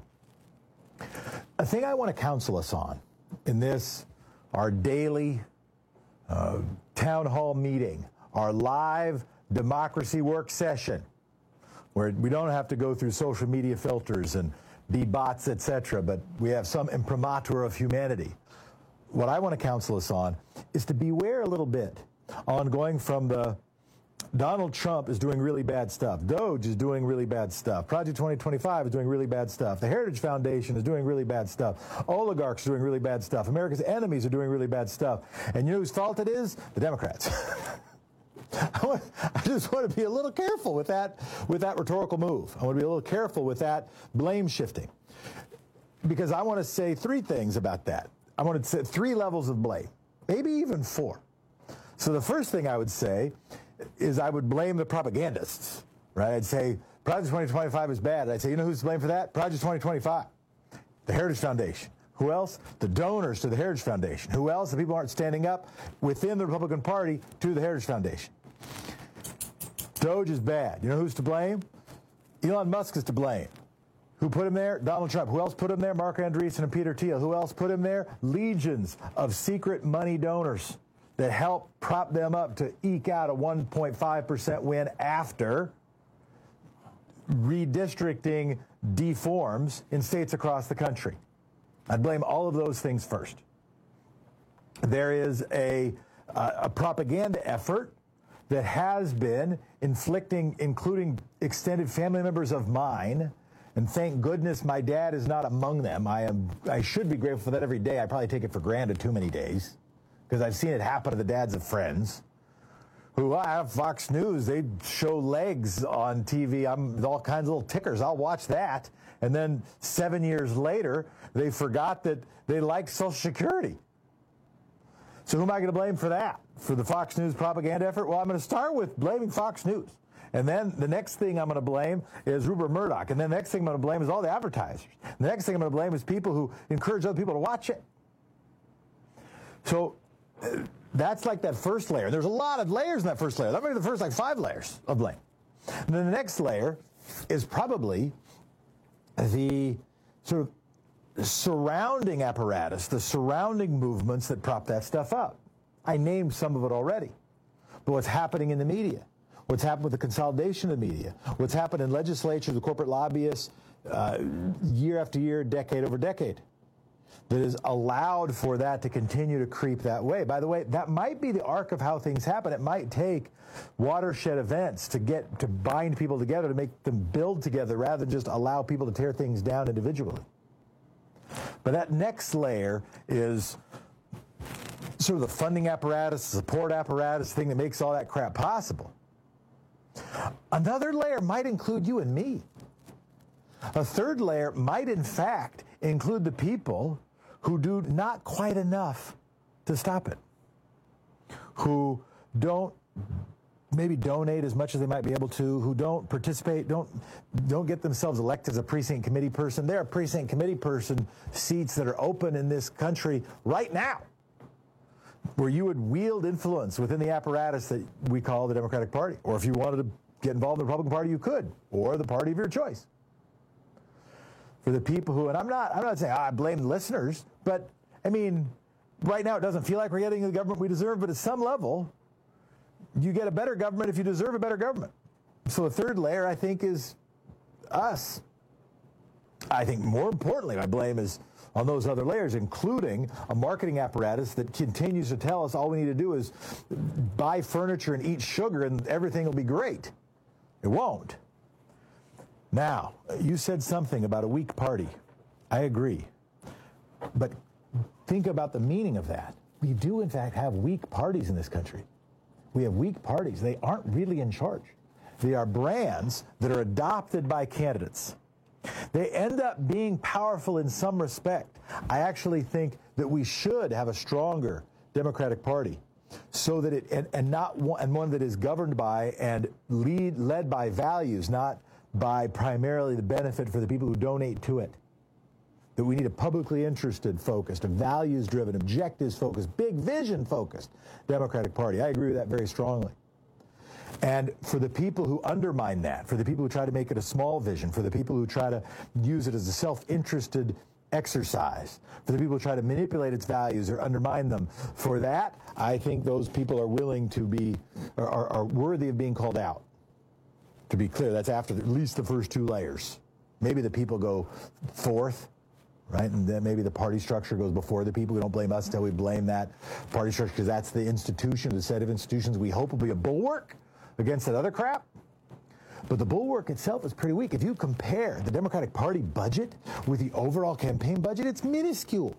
A thing I want to counsel us on in this, our daily uh, town hall meeting, our live democracy work session, where we don't have to go through social media filters and be bots, et cetera, but we have some imprimatur of humanity. What I want to counsel us on is to beware a little bit on going from the Donald Trump is doing really bad stuff, Doge is doing really bad stuff, Project twenty twenty-five is doing really bad stuff, the Heritage Foundation is doing really bad stuff, oligarchs are doing really bad stuff, America's enemies are doing really bad stuff, and you know whose fault it is? The Democrats. I, want, I just want to be a little careful with that, with that rhetorical move. I want to be a little careful with that blame shifting, because I want to say three things about that. I want to say three levels of blame, maybe even four. So the first thing I would say is I would blame the propagandists, right? I'd say Project twenty twenty-five is bad. I'd say, you know who's to blame for that? Project twenty twenty-five, the Heritage Foundation. Who else? The donors to the Heritage Foundation. Who else? The people who aren't standing up within the Republican Party to the Heritage Foundation. Doge is bad. You know who's to blame? Elon Musk is to blame. Who put him there? Donald Trump. Who else put him there? Mark Andreessen and Peter Thiel. Who else put him there? Legions of secret money donors that help prop them up to eke out a one point five percent win after redistricting deforms in states across the country. I'd blame all of those things first. There is a, uh, a propaganda effort that has been inflicting, including extended family members of mine, and thank goodness my dad is not among them. I am. I should be grateful for that every day. I probably take it for granted too many days, because I've seen it happen to the dads of friends who I have Fox News. They show legs on T V. I'm all kinds of little tickers. I'll watch that. And then seven years later, they forgot that they liked Social Security. So who am I going to blame for that? For the Fox News propaganda effort? Well, I'm going to start with blaming Fox News. And then the next thing I'm going to blame is Rupert Murdoch. And then the next thing I'm going to blame is all the advertisers. And the next thing I'm going to blame is people who encourage other people to watch it. So uh, that's like that first layer. There's a lot of layers in that first layer. That might be the first like five layers of blame. And then the next layer is probably the sort of surrounding apparatus, the surrounding movements that prop that stuff up. I named some of it already. But what's happening in the media? What's happened with the consolidation of the media? What's happened in legislature, the corporate lobbyists, uh, year after year, decade over decade, that has allowed for that to continue to creep that way. By the way, that might be the arc of how things happen. It might take watershed events to get to bind people together, to make them build together, rather than just allow people to tear things down individually. But that next layer is sort of the funding apparatus, the support apparatus, the thing that makes all that crap possible. Another layer might include you and me. A third layer might, in fact, include the people who do not quite enough to stop it, who don't maybe donate as much as they might be able to, who don't participate, don't don't get themselves elected as a precinct committee person. There are precinct committee person seats that are open in this country right now, where you would wield influence within the apparatus that we call the Democratic Party. Or if you wanted to get involved in the Republican Party, you could, or the party of your choice. For the people who, and I'm not, I'm not saying oh, I blame the listeners, but I mean, right now it doesn't feel like we're getting the government we deserve, but at some level, you get a better government if you deserve a better government. So the third layer, I think, is us. I think more importantly, my blame is on those other layers, including a marketing apparatus that continues to tell us all we need to do is buy furniture and eat sugar and everything will be great. It won't. Now, you said something about a weak party. I agree. But think about the meaning of that. We do, in fact, have weak parties in this country. We have weak parties. They aren't really in charge. They are brands that are adopted by candidates. They end up being powerful in some respect. I actually think that we should have a stronger Democratic Party so that it, and, and not one, and one that is governed by and lead, led by values, not by primarily the benefit for the people who donate to it. That we need a publicly interested, focused, a values-driven, objectives-focused, big vision-focused Democratic Party. I agree with that very strongly. And for the people who undermine that, for the people who try to make it a small vision, for the people who try to use it as a self-interested exercise, for the people who try to manipulate its values or undermine them, for that, I think those people are willing to be, are, are, are worthy of being called out. To be clear, that's after the, at least the first two layers. Maybe the people go fourth. Right, and then maybe the party structure goes before the people. We don't blame us until we blame that party structure because that's the institution, the set of institutions we hope will be a bulwark against that other crap. But the bulwark itself is pretty weak. If you compare the Democratic Party budget with the overall campaign budget, it's minuscule.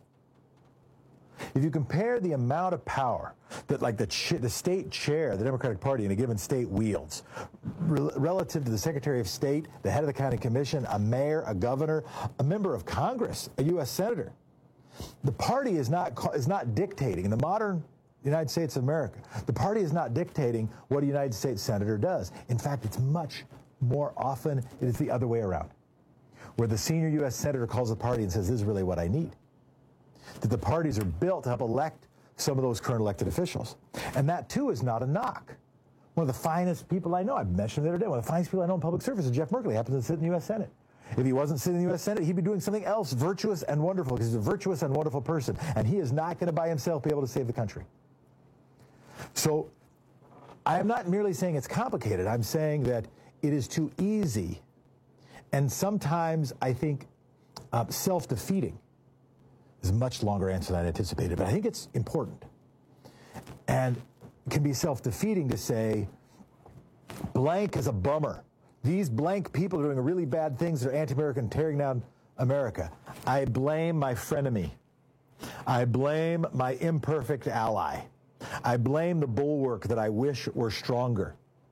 If you compare the amount of power that, like the ch- the state chair, the Democratic Party in a given state wields, re- relative to the Secretary of State, the head of the county commission, a mayor, a governor, a member of Congress, a U S senator, the party is not is not dictating in the modern United States of America. The party is not dictating what a United States senator does. In fact, it's much more often it is the other way around, where the senior U S senator calls the party and says, "This is really what I need." That the parties are built to help elect some of those current elected officials. And that, too, is not a knock. One of the finest people I know, I mentioned the other day, one of the finest people I know in public service is Jeff Merkley. He happens to sit in the U S Senate. If he wasn't sitting in the U S Senate, he'd be doing something else virtuous and wonderful, because he's a virtuous and wonderful person. And he is not going to by himself be able to save the country. So I am not merely saying it's complicated. I'm saying that it is too easy and sometimes, I think, uh, self-defeating. Is a much longer answer than I anticipated, but I think it's important. And it can be self-defeating to say, blank is a bummer. These blank people are doing really bad things that are anti-American, tearing down America. I blame my frenemy. I blame my imperfect ally. I blame the bulwark that I wish were stronger.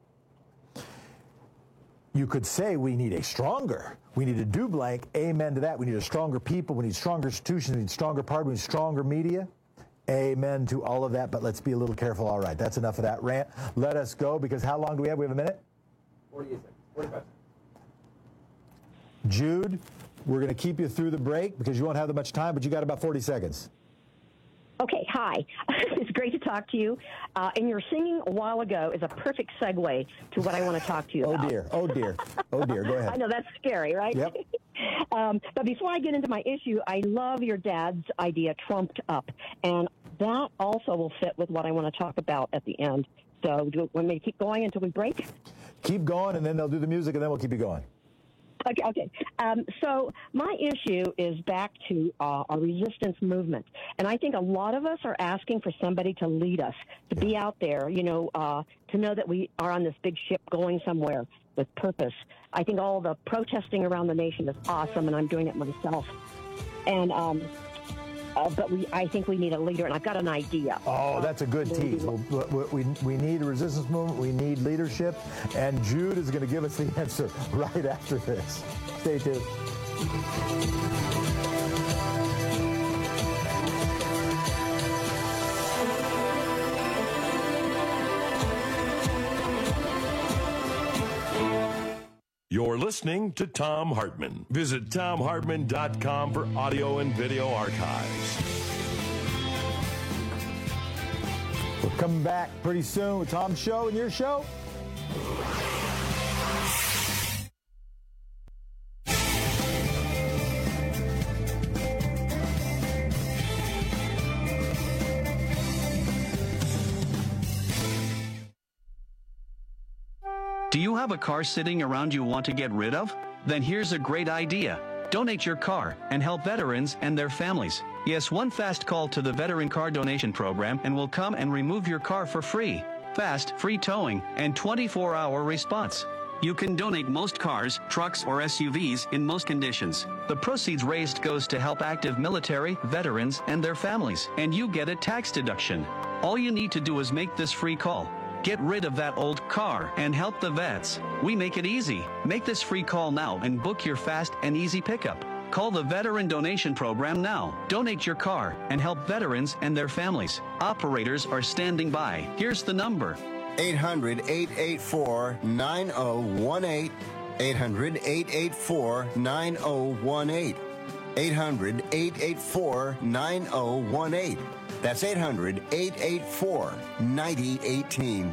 You could say we need a stronger. We need to do blank. Amen to that. We need a stronger people. We need stronger institutions. We need stronger party. We need stronger media. Amen to all of that. But let's be a little careful. All right, that's enough of that rant. Let us go, because how long do we have? We have a minute? forty-eight seconds. forty-five seconds. Jude, we're going to keep you through the break because you won't have that much time, but you got about forty seconds. Okay, hi. It's great to talk to you. Uh, and your singing a while ago is a perfect segue to what I want to talk to you oh, about. Oh, dear. Oh, dear. Oh, dear. Go ahead. I know, that's scary, right? Yep. um, but before I get into my issue, I love your dad's idea, trumped up. And that also will fit with what I want to talk about at the end. So do you want me to keep going until we break? Keep going, and then they'll do the music, and then we'll keep you going. Okay, okay. Um, so my issue is back to uh, a resistance movement. And I think a lot of us are asking for somebody to lead us, to be out there, you know, uh, to know that we are on this big ship going somewhere with purpose. I think all the protesting around the nation is awesome, and I'm doing it myself. And um, uh, but we, I think we need a leader, and I've got an idea. Oh, that's a good tease. We, we, we need a resistance movement. We need leadership. And Jude is going to give us the answer right after this. Stay tuned. You're listening to Thom Hartmann. Visit tom hartmann dot com for audio and video archives. We're coming back pretty soon with Tom's show and your show. Do you have a car sitting around you want to get rid of? Then here's a great idea. Donate your car and help veterans and their families. Yes, one fast call to the Veteran Car Donation Program and we'll come and remove your car for free. Fast, free towing, and twenty-four hour response. You can donate most cars, trucks, or S U Vs in most conditions. The proceeds raised goes to help active military, veterans, and their families, and you get a tax deduction. All you need to do is make this free call. Get rid of that old car and help the vets. We make it easy. Make this free call now and book your fast and easy pickup. Call the Veteran Donation Program now. Donate your car and help veterans and their families. Operators are standing by. Here's the number. eight hundred, eight eight four, nine oh one eight. eight hundred, eight eight four, nine oh one eight. eight hundred, eight eight four, nine oh one eight. That's eight hundred, eight eight four, nine oh one eight.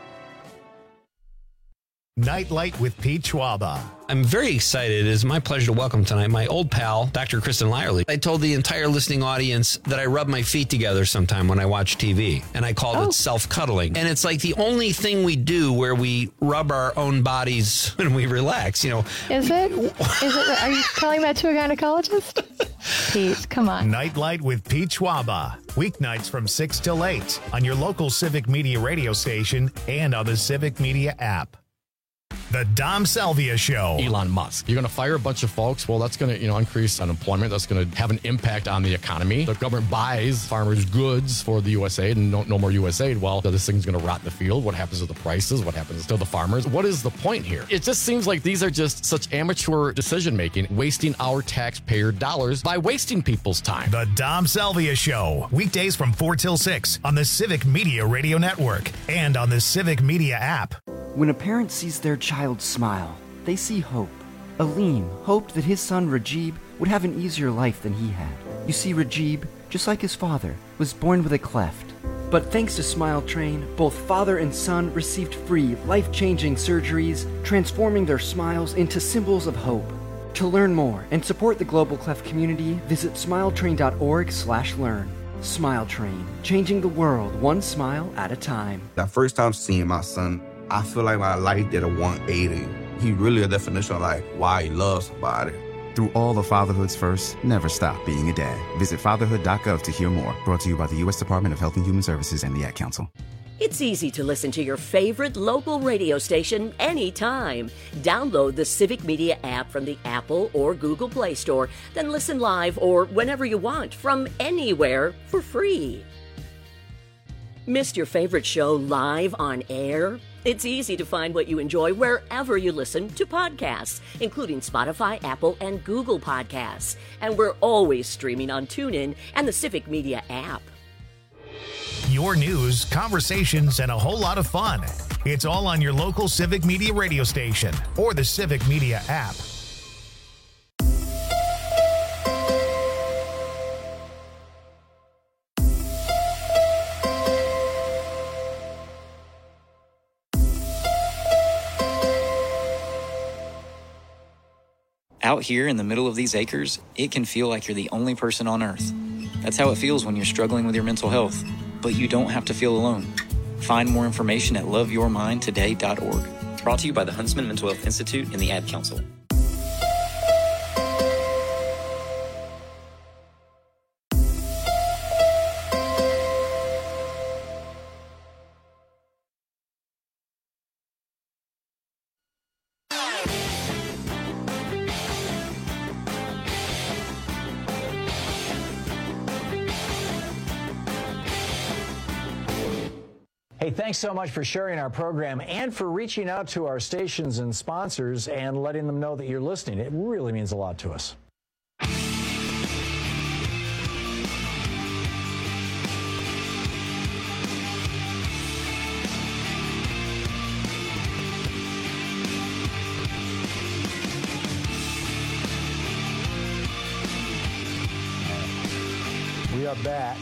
Nightlight with Pete Schwaba. I'm very excited. It is my pleasure to welcome tonight my old pal, Doctor Kristen Lyerly. I told the entire listening audience that I rub my feet together sometime when I watch T V, and I called oh. it self-cuddling. And it's like the only thing we do where we rub our own bodies when we relax, you know. Is it? Is it? Are you telling that to a gynecologist? Pete, come on. Nightlight with Pete Schwaba. Weeknights from six till eight on your local Civic Media radio station and on the Civic Media app. The Dom Salvia Show. Elon Musk. You're going to fire a bunch of folks. Well, that's going to, you know, increase unemployment. That's going to have an impact on the economy. The government buys farmers' goods for the U S A and no, no more U S A. Well, this thing's going to rot in the field. What happens to the prices? What happens to the farmers? What is the point here? It just seems like these are just such amateur decision-making, wasting our taxpayer dollars by wasting people's time. The Dom Salvia Show. Weekdays from four till six on the Civic Media Radio Network and on the Civic Media app. When a parent sees their child smile, they see hope. Aleem hoped that his son Rajib would have an easier life than he had. You see, Rajib, just like his father, was born with a cleft. But thanks to Smile Train, both father and son received free, life-changing surgeries, transforming their smiles into symbols of hope. To learn more and support the Global Cleft community, visit smiletrain.org slash learn. Smile Train, changing the world one smile at a time. That first time seeing my son, I feel like my life did a one eighty. He really a definition of like why he loves somebody. Through all the fatherhood's first, never stop being a dad. Visit fatherhood dot gov to hear more. Brought to you by the U S Department of Health and Human Services and the Ad Council. It's easy to listen to your favorite local radio station anytime. Download the Civic Media app from the Apple or Google Play Store, then listen live or whenever you want from anywhere for free. Missed your favorite show live on air? It's easy to find what you enjoy wherever you listen to podcasts, including Spotify, Apple, and Google Podcasts. And we're always streaming on TuneIn and the Civic Media app. Your news, conversations, and a whole lot of fun. It's all on your local Civic Media radio station or the Civic Media app. Out here in the middle of these acres, it can feel like you're the only person on Earth. That's how it feels when you're struggling with your mental health. But you don't have to feel alone. Find more information at love your mind today dot org. Brought to you by the Huntsman Mental Health Institute and the Ad Council. Hey, thanks so much for sharing our program and for reaching out to our stations and sponsors and letting them know that you're listening. It really means a lot to us. are back.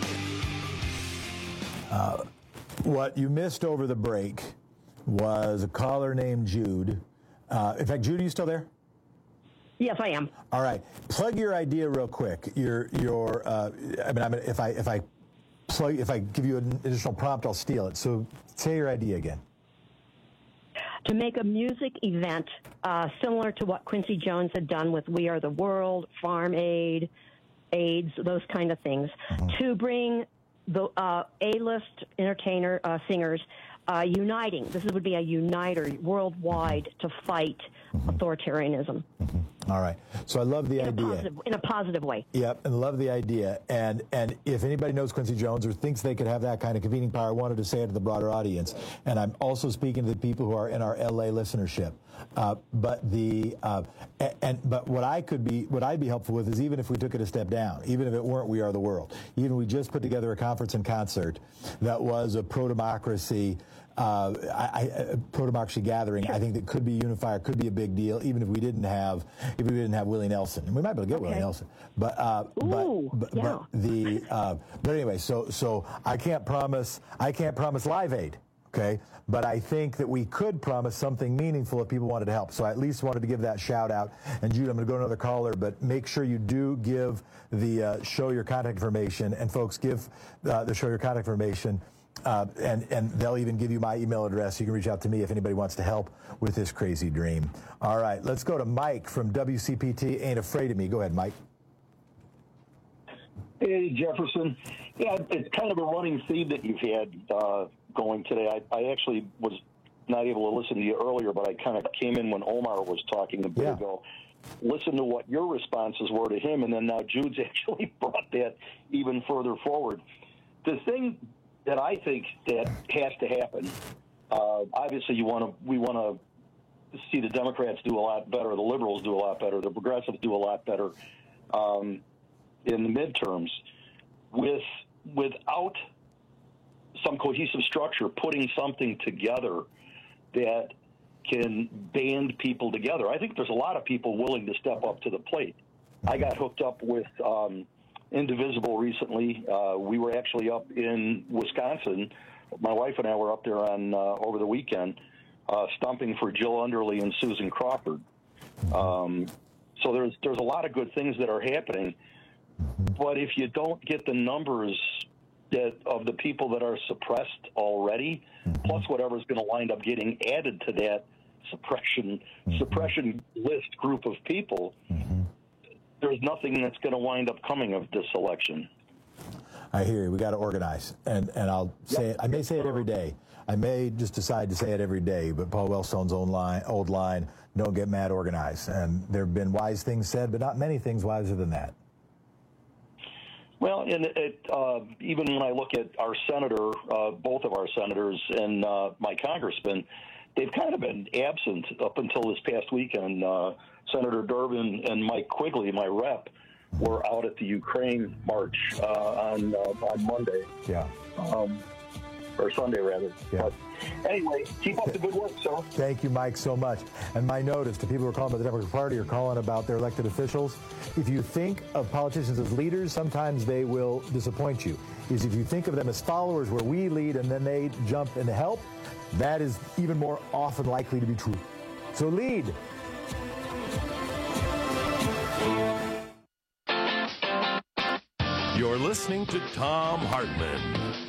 Uh, what you missed over the break was a caller named Jude. Uh, in fact, Jude, are you still there? Yes, I am. All right. Plug your idea real quick. Your your. Uh, I mean, I mean, if I if I plug if I give you an additional prompt, I'll steal it. So say your idea again. To make a music event uh, similar to what Quincy Jones had done with We Are the World, Farm Aid, AIDS, those kind of things, mm-hmm. to bring the uh, A-list entertainer uh, singers uh, uniting. This would be a uniter worldwide to fight mm-hmm. authoritarianism. Mm-hmm. All right. So I love the in idea. A positive, in a positive way. Yep, and love the idea. And and if anybody knows Quincy Jones or thinks they could have that kind of convening power, I wanted to say it to the broader audience. And I'm also speaking to the people who are in our L A listenership. Uh, but the uh, and, and but what I could be, what I'd be helpful with is even if we took it a step down, even if it weren't We Are the World, even if we just put together a conference and concert that was a pro-democracy. Uh, I, I, pro-democracy gathering, I think that could be a unifier, could be a big deal, even if we didn't have, if we didn't have Willie Nelson, and we might be able to get okay. Willie Nelson, but, uh, Ooh, but, but, yeah. but the, uh, but anyway, so, so I can't promise, I can't promise Live Aid, okay, but I think that we could promise something meaningful if people wanted to help. So I at least wanted to give that shout out. And Jude, I'm going to go to another caller, but make sure you do give the uh, show your contact information, and folks, give uh, the show your contact information. Uh, and, and they'll even give you my email address. You can reach out to me if anybody wants to help with this crazy dream. All right, let's go to Mike from W C P T. Ain't Afraid of Me. Go ahead, Mike. Hey, Jefferson. Yeah, it's kind of a running theme that you've had uh, going today. I, I actually was not able to listen to you earlier, but I kind of came in when Omar was talking a bit yeah. ago. Listen to what your responses were to him, and then now Jude's actually brought that even further forward. The thing that I think that has to happen. Uh, obviously, you want to. We want to see the Democrats do a lot better, the liberals do a lot better, the progressives do a lot better um, in the midterms. With without some cohesive structure, putting something together that can band people together. I think there's a lot of people willing to step up to the plate. I got hooked up with. Um, Indivisible recently. Uh, we were actually up in Wisconsin. My wife and I were up there on uh, over the weekend, uh, stumping for Jill Underly and Susan Crawford. Um, so there's there's a lot of good things that are happening, but if you don't get the numbers that of the people that are suppressed already, plus whatever's going to wind up getting added to that suppression suppression list group of people. There's nothing that's going to wind up coming of this election. I hear you. We got to organize, and and I'll say yep. it. I may say it every day. I may just decide to say it every day. But Paul Wellstone's own line, old line, "Don't get mad, organize." And there have been wise things said, but not many things wiser than that. Well, and it, uh, even when I look at our senator, uh, both of our senators, and uh, my congressman, they've kind of been absent up until this past weekend. Uh, Senator Durbin and Mike Quigley, my rep, were out at the Ukraine march uh, on uh, on Monday. Yeah. Um, or Sunday, rather. Yeah. But anyway, keep up the good work, sir. Thank you, Mike, so much. And my notice to people who are calling about the Democratic Party or calling about their elected officials, if you think of politicians as leaders, sometimes they will disappoint you. Is if you think of them as followers where we lead and then they jump and help, that is even more often likely to be true. So lead. You're listening to Thom Hartmann.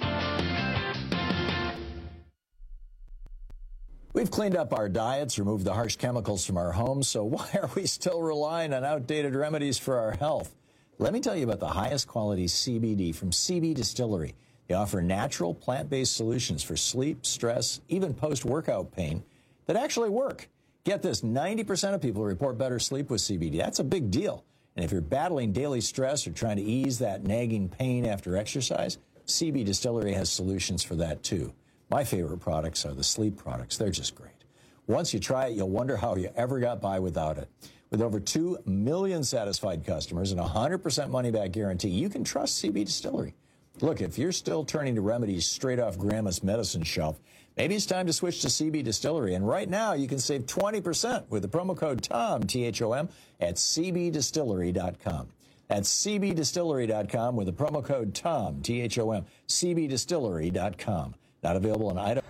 We've cleaned up our diets, removed the harsh chemicals from our homes, so why are we still relying on outdated remedies for our health? Let me tell you about the highest quality C B D from C B Distillery. They offer natural, plant-based solutions for sleep, stress, even post-workout pain that actually work. Get this, ninety percent of people report better sleep with C B D. That's a big deal. And if you're battling daily stress or trying to ease that nagging pain after exercise, C B Distillery has solutions for that too. My favorite products are the sleep products. They're just great. Once you try it, you'll wonder how you ever got by without it. With over two million satisfied customers and a one hundred percent money-back guarantee, you can trust C B Distillery. Look, if you're still turning to remedies straight off Grandma's medicine shelf, maybe it's time to switch to C B Distillery. And right now, you can save twenty percent with the promo code TOM, T H O M, at C B distillery dot com. at C B distillery dot com with the promo code TOM, T H O M, C B distillery dot com. Not available in Idaho.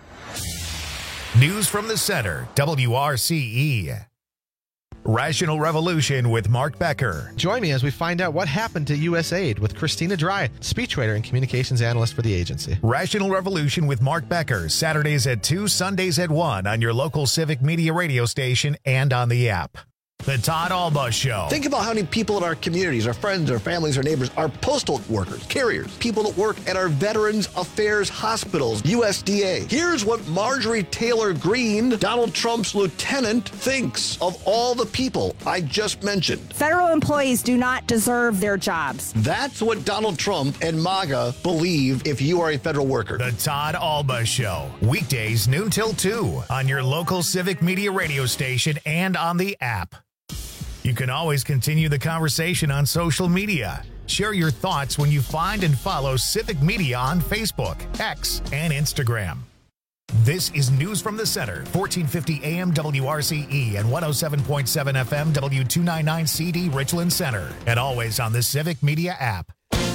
News from the Center, W R C E. Rational Revolution with Mark Becker. Join me as we find out what happened to U S A I D with Christina Dry, speechwriter and communications analyst for the agency. Rational Revolution with Mark Becker, Saturdays at two, Sundays at one on your local Civic Media radio station and on the app. The Todd Alba Show. Think about how many people in our communities, our friends, our families, our neighbors, are postal workers, carriers, people that work at our Veterans Affairs hospitals, U S D A. Here's what Marjorie Taylor Greene, Donald Trump's lieutenant, thinks of all the people I just mentioned. Federal employees do not deserve their jobs. That's what Donald Trump and MAGA believe if you are a federal worker. The Todd Alba Show. Weekdays noon till two on your local Civic Media radio station and on the app. You can always continue the conversation on social media. Share your thoughts when you find and follow Civic Media on Facebook, X, and Instagram. This is News from the Center, fourteen fifty A M W R C E and one oh seven point seven F M W two ninety-nine C D Richland Center, and always on the Civic Media app.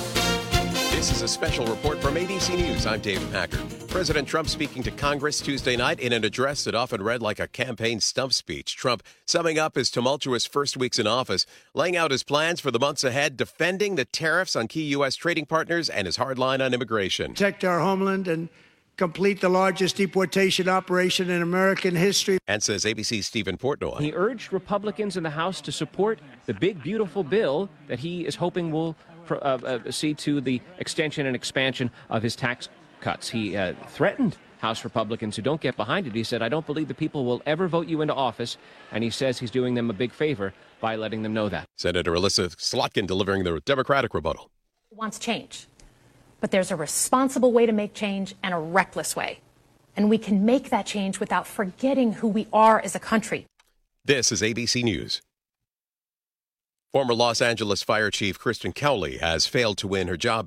This is a special report from A B C News. I'm David Packard. President Trump speaking to Congress Tuesday night in an address that often read like a campaign stump speech. Trump summing up his tumultuous first weeks in office, laying out his plans for the months ahead, defending the tariffs on key U S trading partners, and his hard line on immigration. Protect our homeland and complete the largest deportation operation in American history. And says A B C's Stephen Portnoy. He urged Republicans in the House to support the big, beautiful bill that he is hoping will uh, uh, see to the extension and expansion of his tax cuts. He uh, threatened House Republicans who don't get behind it. He said, I don't believe the people will ever vote you into office. And he says he's doing them a big favor by letting them know that. Senator Alyssa Slotkin delivering the Democratic rebuttal. Wants change. But there's a responsible way to make change and a reckless way. And we can make that change without forgetting who we are as a country. This is A B C News. Former Los Angeles Fire Chief Kristen Cowley has failed to win her job